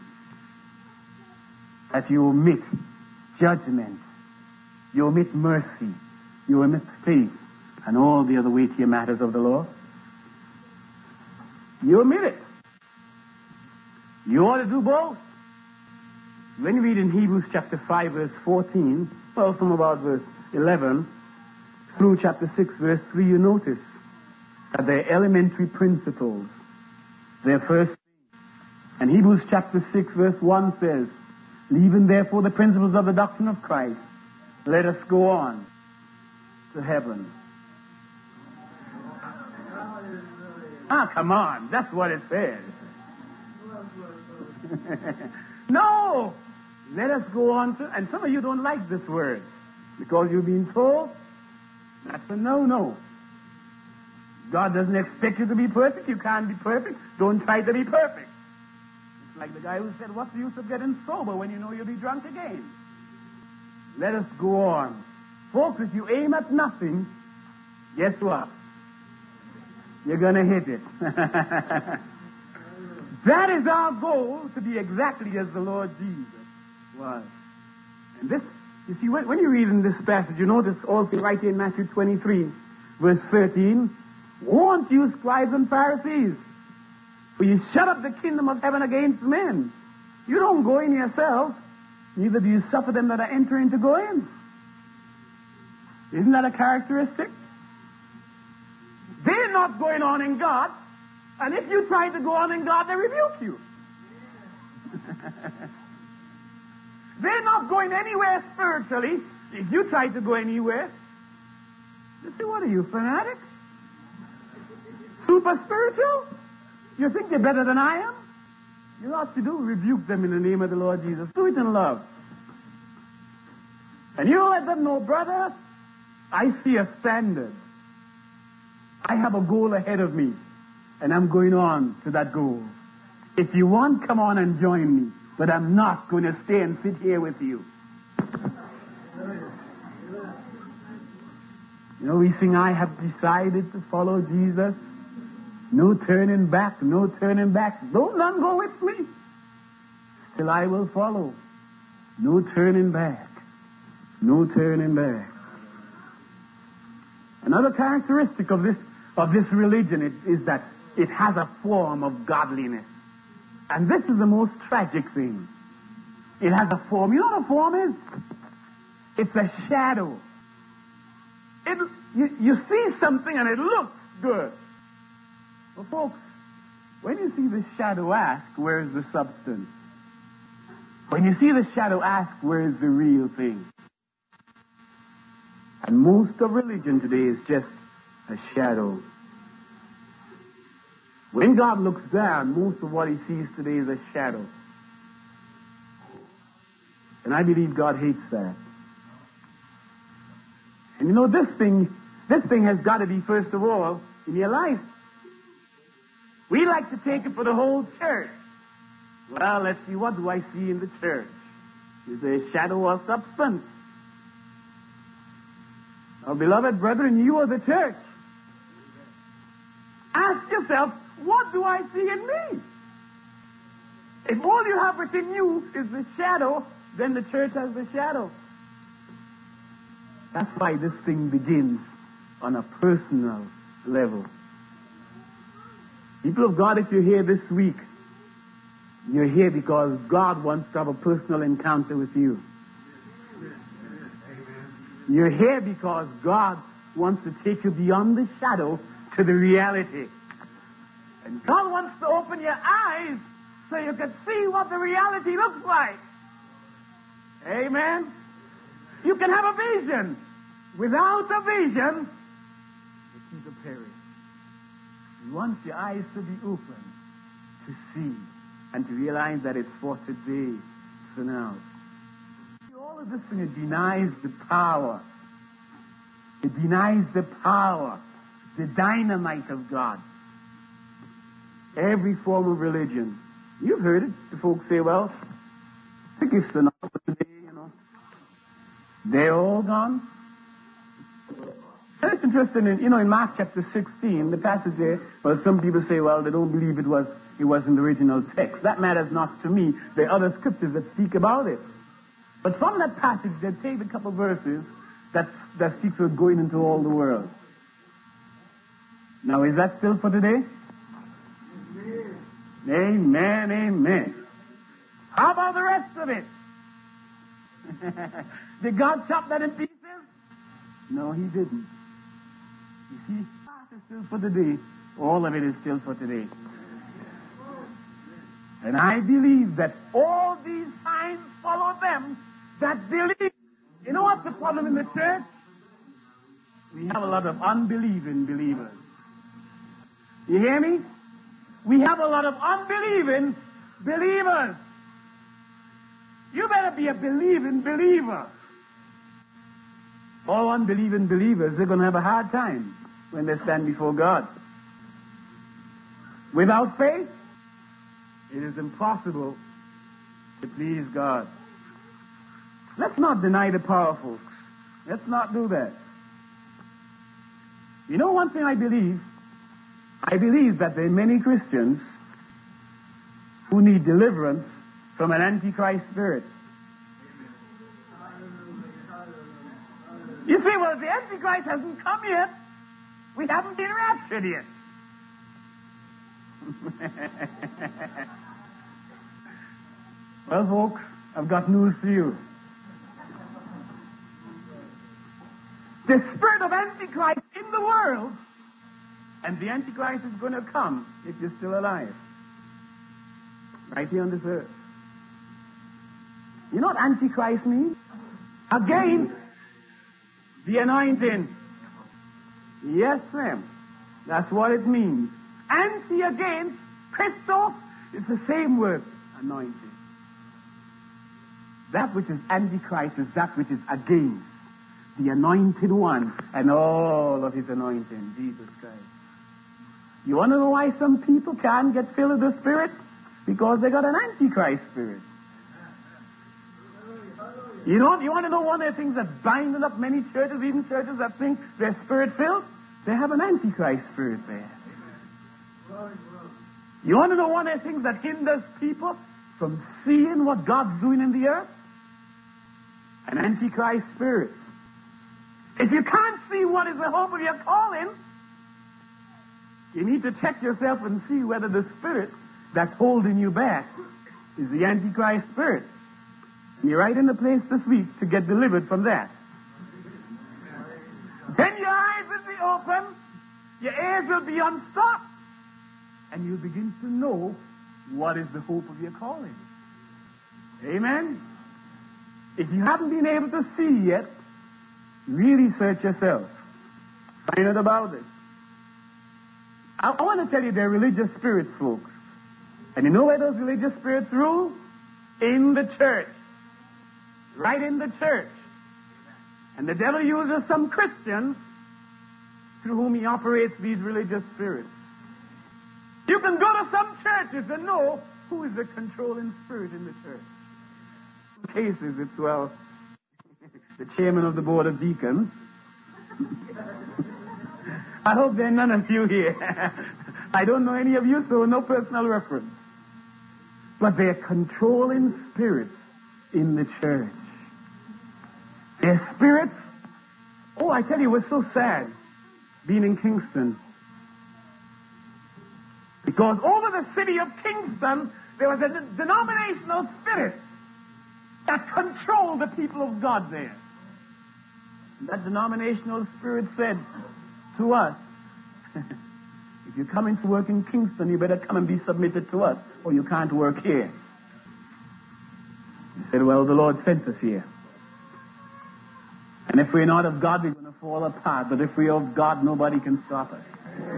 Speaker 5: that you omit judgment, you omit mercy, you omit faith, and all the other weightier matters of the law. You omit it. You ought to do both. When you read in Hebrews chapter 5, verse 14, well, from about verse 11 through chapter 6, verse 3, you notice that they're elementary principles. They're first. And Hebrews chapter 6, verse 1 says, leaving therefore the principles of the doctrine of Christ, let us go on to heaven. Come on. That's what it says. No. Let us go on to, and some of you don't like this word because you've been told that's a no-no. God doesn't expect you to be perfect. You can't be perfect. Don't try to be perfect. It's Like the guy who said, what's the use of getting sober when you know you'll be drunk again? Let us go on. Folks, if you aim at nothing, guess what? You're going to hit it. That is our goal, to be exactly as the Lord Jesus was. And this, you see, when you read in this passage, you notice also right here in Matthew 23, verse 13, woe unto you, scribes and Pharisees, for you shut up the kingdom of heaven against men. You don't go in yourselves, neither do you suffer them that are entering to go in. Isn't that a characteristic? They're not going on in God, and if you try to go on in God, they rebuke you. They're not going anywhere spiritually. If you try to go anywhere, they say, what are you, fanatic? Super spiritual? You think you're better than I am? You ought to do rebuke them in the name of the Lord Jesus. Do it in love. And you let them know, brother, I see a standard. I have a goal ahead of me, and I'm going on to that goal. If you want, come on and join me, but I'm not going to stay and sit here with you. You know, we sing, I have decided to follow Jesus. No turning back, no turning back. Though none go with me, still I will follow. No turning back, no turning back. Another characteristic of this religion is that it has a form of godliness. And this is the most tragic thing. It has a form. You know what a form is? It's a shadow. You see something and it looks good. Well, folks, when you see the shadow, ask, where is the substance? When you see the shadow, ask, where is the real thing? And most of religion today is just a shadow. When God looks down, most of what he sees today is a shadow. And I believe God hates that. And you know, this thing has got to be, first of all, in your life. We like to take it for the whole church. Well, let's see, what do I see in the church? Is there a shadow or substance? Now, beloved brethren, you are the church. Ask yourself, what do I see in me? If all you have within you is the shadow, then the church has the shadow. That's why this thing begins on a personal level. People of God, if you're here this week, you're here because God wants to have a personal encounter with you. You're here because God wants to take you beyond the shadow to the reality. And God wants to open your eyes so you can see what the reality looks like. Amen? You can have a vision. Without a vision, the people perish. He wants your eyes to be open, to see, and to realize that it's for today, for now. All of this thing, it denies the power. It denies the power, the dynamite of God. Every form of religion. You've heard it. The folks say, well, the gifts are not for today, you know. They're all gone. And it's interesting, in Mark chapter 16, the passage there, well, some people say, well, they don't believe it was in the original text. That matters not to me. There are other scriptures that speak about it. But from that passage, they take a couple verses that speaks of going into all the world. Now, is that still for today? Amen, amen. How about the rest of it? Did God chop that in pieces? No, he didn't. You see, part is still for today. All of it is still for today. And I believe that all these signs follow them that believe. You know what's the problem in the church? We have a lot of unbelieving believers. You hear me? We have a lot of unbelieving believers. You better be a believing believer. All unbelieving believers, they're going to have a hard time when they stand before God. Without faith, it is impossible to please God. Let's not deny the power, folks. Let's not do that. You know one thing I believe? I believe that there are many Christians who need deliverance from an antichrist spirit. You say, well, the antichrist hasn't come yet. We haven't been raptured yet. Well, folks, I've got news for you. The spirit of Antichrist in the world, and the Antichrist is going to come if you're still alive. Right here on this earth. You know what Antichrist means? Again, the anointing. Yes, ma'am. That's what it means. Anti against, Christos, it's the same word, anointing. That which is Antichrist is that which is against the anointed one and all of his anointing, Jesus Christ. You want to know why some people can't get filled with the Spirit? Because they got an Antichrist spirit. You want to know one of the things that's binding up many churches, even churches that think they're Spirit-filled? They have an Antichrist spirit there. You want to know one of the things that hinders people from seeing what God's doing in the earth? An Antichrist spirit. If you can't see what is the hope of your calling, you need to check yourself and see whether the spirit that's holding you back is the Antichrist spirit. And you're right in the place this week to get delivered from that. Then your eyes will be open, your ears will be unstopped, and you'll begin to know what is the hope of your calling. Amen? If you haven't been able to see yet, really search yourself. Find out about it. I want to tell you, they're religious spirits, folks. And you know where those religious spirits rule? In the church. Right in the church. And the devil uses some Christians through whom he operates these religious spirits. You can go to some churches and know who is the controlling spirit in the church. In cases, it's, well, the chairman of the board of deacons. I hope there are none of you here. I don't know any of you, so no personal reference. But they're controlling spirits in the church. They're spirits. Oh, I tell you, it was so sad being in Kingston. Because over the city of Kingston, there was a denominational spirit that controlled the people of God there. And that denominational spirit said to us, if you're coming to work in Kingston, you better come and be submitted to us, or you can't work here. He said, well, the Lord sent us here. And if we're not of God, we're going to fall apart. But if we're of God, nobody can stop us.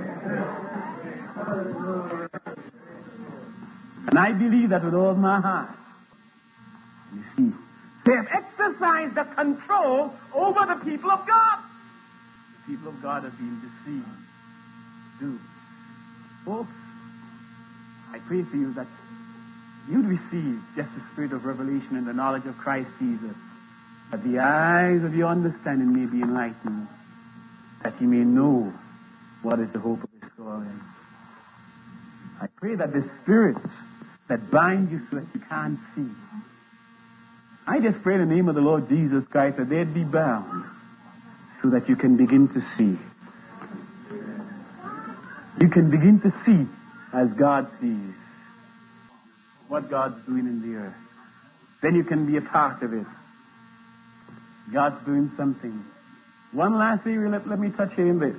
Speaker 5: And I believe that with all my heart. You see, they have exercised the control over the people of God. The people of God have been deceived. Do. Folks, I pray for you that you'd receive just the spirit of revelation and the knowledge of Christ Jesus, that the eyes of your understanding may be enlightened, that you may know what is the hope of his calling. I pray that the spirits that bind you so that you can't see, I just pray in the name of the Lord Jesus Christ that they'd be bound so that you can begin to see. You can begin to see as God sees what God's doing in the earth. Then you can be a part of it. God's doing something. One last thing, let me touch in this.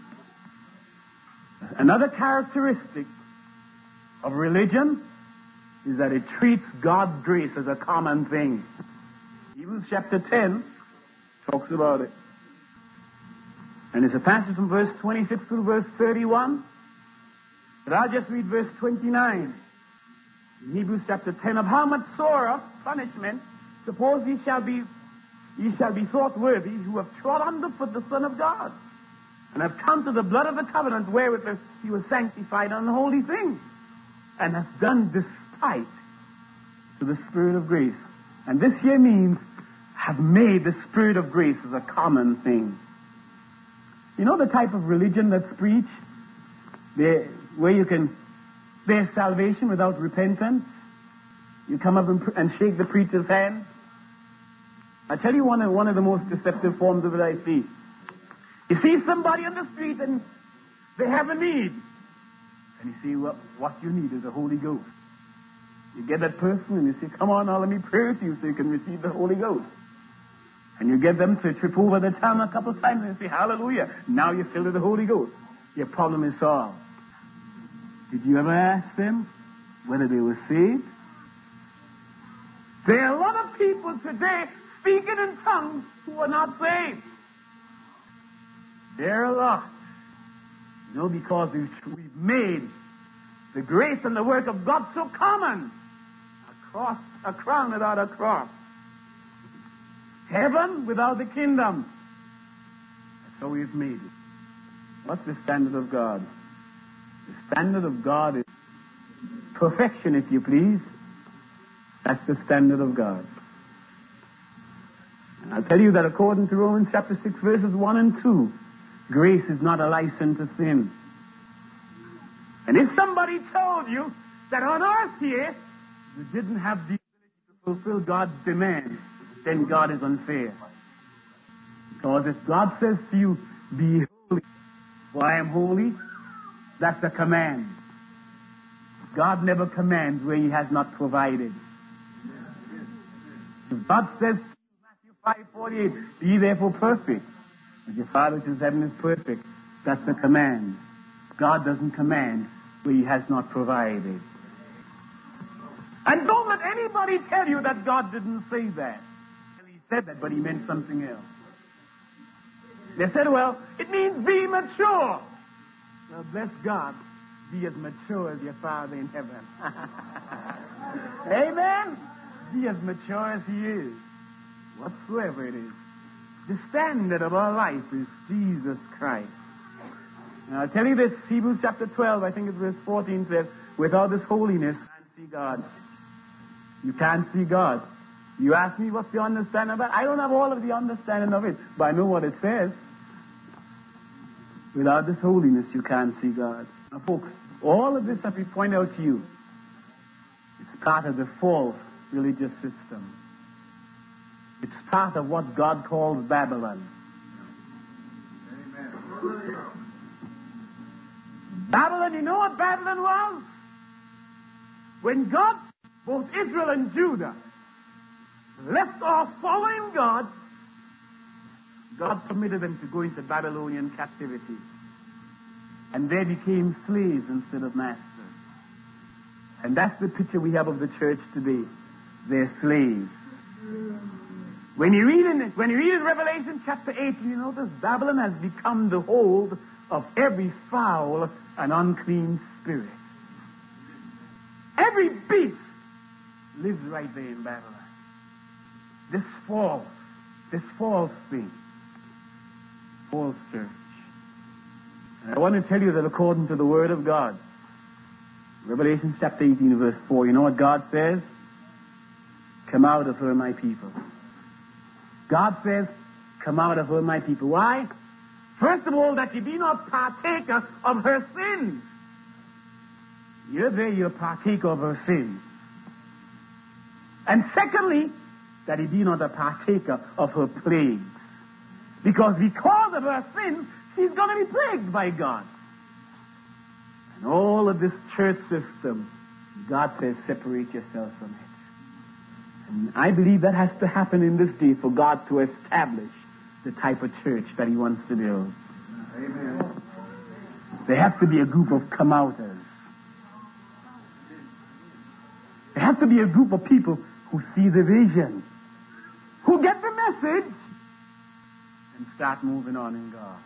Speaker 5: Another characteristic of religion is that it treats God's grace as a common thing. Hebrews chapter 10 talks about it. And it's a passage from verse 26 to verse 31. But I'll just read verse 29. In Hebrews chapter 10, of how much sorer punishment, suppose ye shall be thought worthy, who have trod underfoot the Son of God, and have come to the blood of the covenant wherewith he was sanctified on the holy thing, and have done tight to the Spirit of grace. And this here means have made the Spirit of grace as a common thing. You know the type of religion that's preached? Where you can bear salvation without repentance? You come up and shake the preacher's hand? I tell you one of the most deceptive forms of it I see. You see somebody on the street and they have a need. And you see, well, what you need is the Holy Ghost. You get that person and you say, come on, now let me pray with you so you can receive the Holy Ghost. And you get them to trip over the tongue a couple of times and say, hallelujah. Now you're filled with the Holy Ghost. Your problem is solved. Did you ever ask them whether they were saved? There are a lot of people today speaking in tongues who are not saved. There are a lot. You know, because we've made the grace and the work of God so common. A crown without a cross. Heaven without the kingdom. That's how we've made it. What's the standard of God? The standard of God is perfection, if you please. That's the standard of God. And I'll tell you that according to Romans chapter 6, verses 1 and 2, grace is not a license to sin. And if somebody told you that on earth here, you didn't have the ability to fulfill God's demand, then God is unfair. Because if God says to you, be holy, for I am holy, that's a command. God never commands where he has not provided. If God says, Matthew 5:48, be therefore perfect, as your Father which is in heaven is perfect, that's a command. God doesn't command where he has not provided. And don't let anybody tell you that God didn't say that. He said that, but he meant something else. They said, well, it means be mature. Well, bless God, be as mature as your Father in heaven. Amen? Be as mature as he is, whatsoever it is. The standard of our life is Jesus Christ. Now, I'll tell you this, Hebrews chapter 12, I think it's verse 14 says, without this holiness, you can't see God. You can't see God. You ask me what's the understanding of that? I don't have all of the understanding of it, but I know what it says. Without this holiness, you can't see God. Now, folks, all of this that we point out to you, it's part of the false religious system. It's part of what God calls Babylon. Amen. Babylon, you know what Babylon was? When God, both Israel and Judah, left off following God, God permitted them to go into Babylonian captivity. And they became slaves instead of masters. And that's the picture we have of the church today. They're slaves. When you read in Revelation chapter 8, you notice Babylon has become the hold of every foul and unclean spirit. Every beast lives right there in Babylon. This false thing. False church. And I want to tell you that according to the Word of God, Revelation chapter 18, verse 4, you know what God says? Come out of her, my people. God says, come out of her, my people. Why? First of all, that you be not partaker of her sins. You're there, you're partaker of her sins. And secondly, that he be not a partaker of her plagues. Because of her sins, she's going to be plagued by God. And all of this church system, God says, separate yourself from it. And I believe that has to happen in this day for God to establish the type of church that he wants to build. Amen. There has to be a group of come-outers. There has to be a group of people who see the vision, who get the message, and start moving on in God.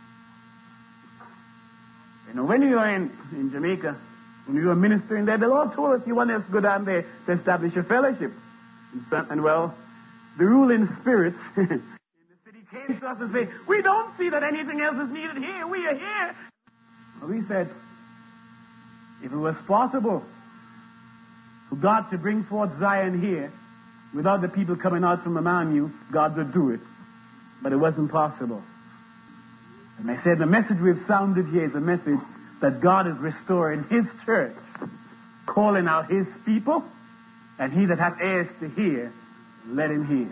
Speaker 5: You know, when you were in Jamaica, when you were ministering there, the Lord told us you want us to go down there to establish a fellowship. And well, the ruling spirits in the city came to us and said, we don't see that anything else is needed here. We are here. Well, we said, if it was possible For God to bring forth Zion here, without the people coming out from among you, God would do it. But it wasn't possible. And I said the message we've sounded here is a message that God is restoring His church, calling out His people, and he that hath ears to hear, let him hear.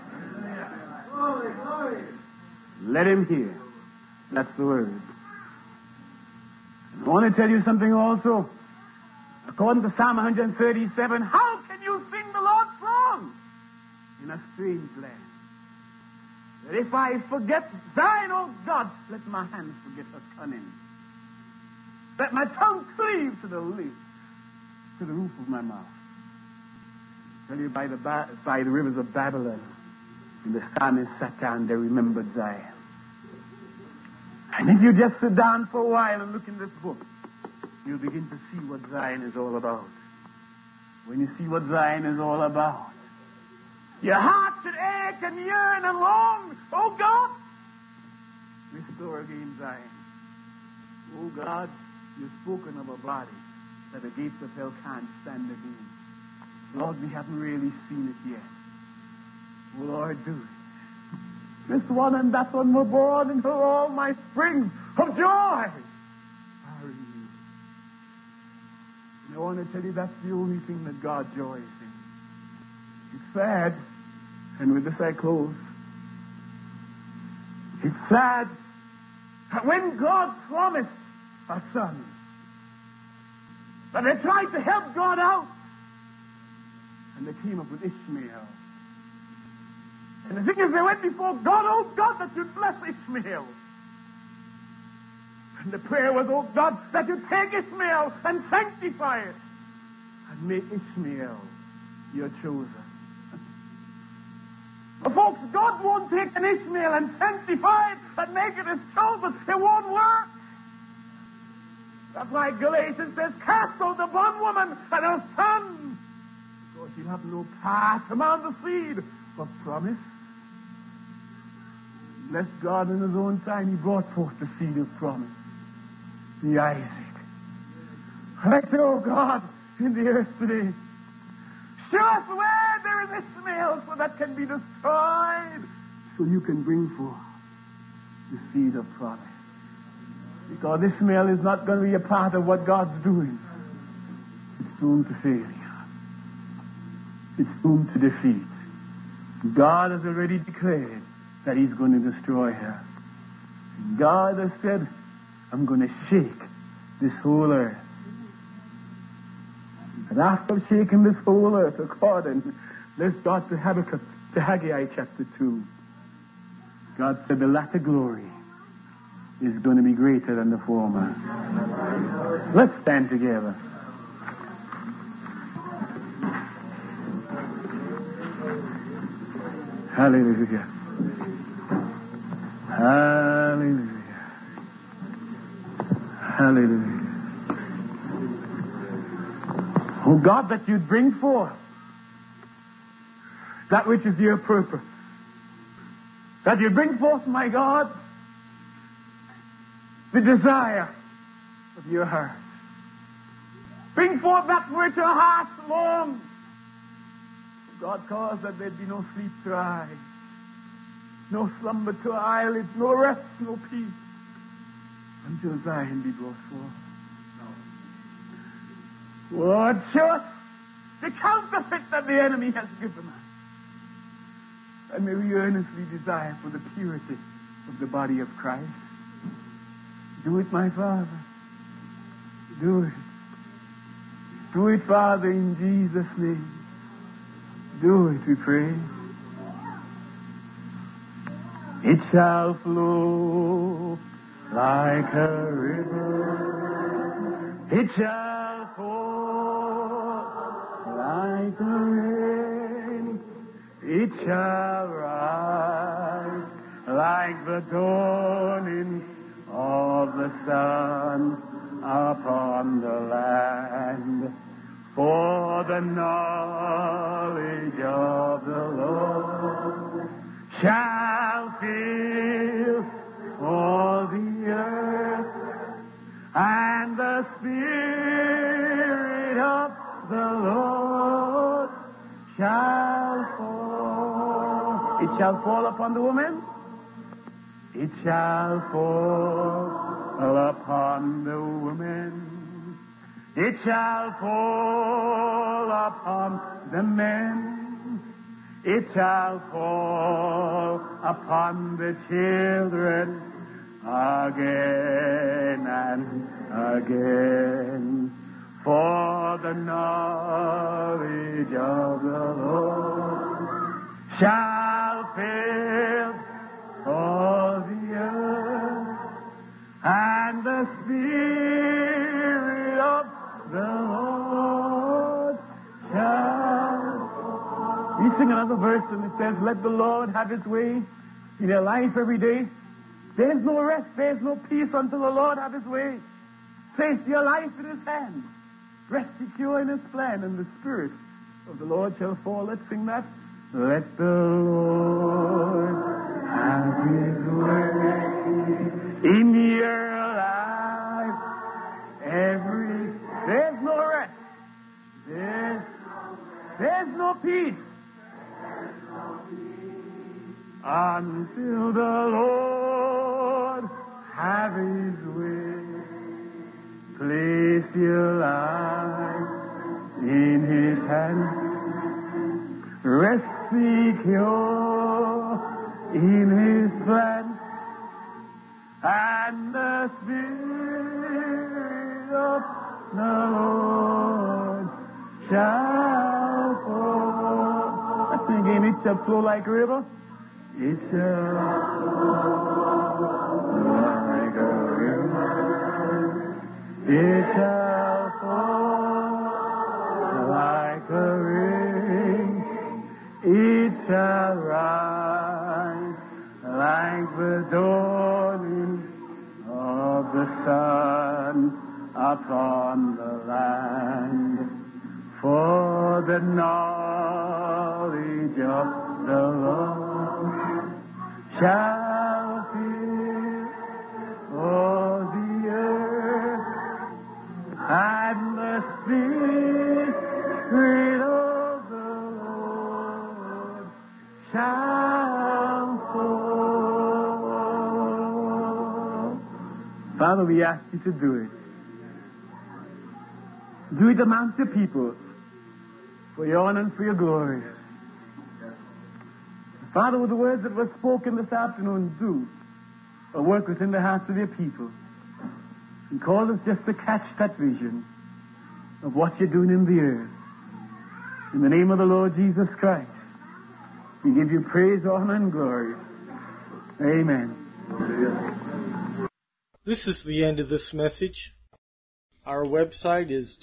Speaker 5: Let him hear. That's the word. And I want to tell you something also. According to Psalm 137, how can you sing the Lord's song in a strange land? That if I forget thine, O God, let my hands forget her cunning. Let my tongue cleave to the lips, to the roof of my mouth. I tell you, by the rivers of Babylon, when the psalmist sat down, they remembered Zion. And if you just sit down for a while and look in this book, you'll begin to see what Zion is all about. When you see what Zion is all about, your heart should ache and yearn and long. Oh God, restore again Zion. Oh God, you've spoken of a body that the gates of hell can't stand again. Lord, we haven't really seen it yet. Oh Lord, do it. This one and that one were born into all my springs of joy are in you. And I want to tell you that's the only thing that God joys in. It's sad, and with this I close. It's sad that when God promised a son, that they tried to help God out, and they came up with Ishmael. And the thing is, they went before God, oh God, that you'd bless Ishmael. And the prayer was, oh God, that you'd take Ishmael and sanctify it and make Ishmael your chosen. But folks, God won't take an Ishmael and sanctify it and make it his chosen. It won't work. That's why Galatians says, cast out the bondwoman and her son, because he'll have no part among the seed of promise. Bless God, in his own time, he brought forth the seed of promise, the Isaac. I say, oh God, in the earth today, show us where there is Ishmael so that can be destroyed, so you can bring forth the seed of promise. Because Ishmael is not going to be a part of what God's doing. It's doomed to failure. It's doomed to defeat. God has already declared that he's going to destroy her. And God has said, I'm going to shake this whole earth. And after shaking this whole earth, according, let's start to Habakkuk, to Haggai chapter 2. God said the latter glory is going to be greater than the former. Let's stand together. Hallelujah. Hallelujah. Hallelujah. Oh God, that you'd bring forth that which is your purpose. That you bring forth, my God, the desire of your heart. Bring forth that which your heart longs. God caused that there'd be no sleep to our eyes, no slumber to our eyelids, no rest, no peace, until Zion be brought forth. Lord, show us the counterfeit that the enemy has given us. And may we earnestly desire for the purity of the body of Christ. Do it, my Father. Do it. Do it, Father, in Jesus' name. Do it, we pray. It shall flow like a river. It shall fall like the rain. It shall rise like the dawning of the sun upon the land. For the knowledge of the Lord shall fill all the earth, and the Spirit of the Lord It shall fall upon the woman. It shall fall upon the woman. It shall fall upon the men. It shall fall upon the children again and again. For the knowledge of the Lord shall fill all the earth, and the Spirit of the Lord shall. We sing another verse and it says, let the Lord have his way in your life every day. There's no rest, there's no peace until the Lord have his way. Place your life in his hands. Rest secure in his plan, and the Spirit of the Lord shall fall. Let's sing that. Let the Lord have his way in your life. There's no rest. There's no peace until the Lord have his way. Place your life in his hands. Rest secure in his plan, and the Spirit of the Lord shall fall. Let's sing again. It shall flow like a river. It shall flow like a river. It shall fall like a rain. It shall rise like the dawning of the sun upon the land. For the knowledge of the Lord shall fill all the earth, and the Spirit of the Lord shall fall. Father, we ask you to do it. Do it amongst your people for your honor and for your glory. Father, with the words that were spoken this afternoon, do a work within the hearts of your people. And cause us just to catch that vision of what you're doing in the earth. In the name of the Lord Jesus Christ, we give you praise, honor, and glory. Amen.
Speaker 1: This is the end of this message. Our website is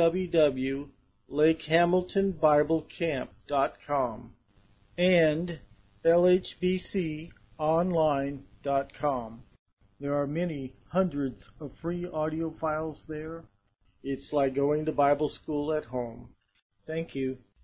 Speaker 1: www.lakehamiltonbiblecamp.com and lhbconline.com. There are many hundreds of free audio files there. It's like going to Bible school at home. Thank you.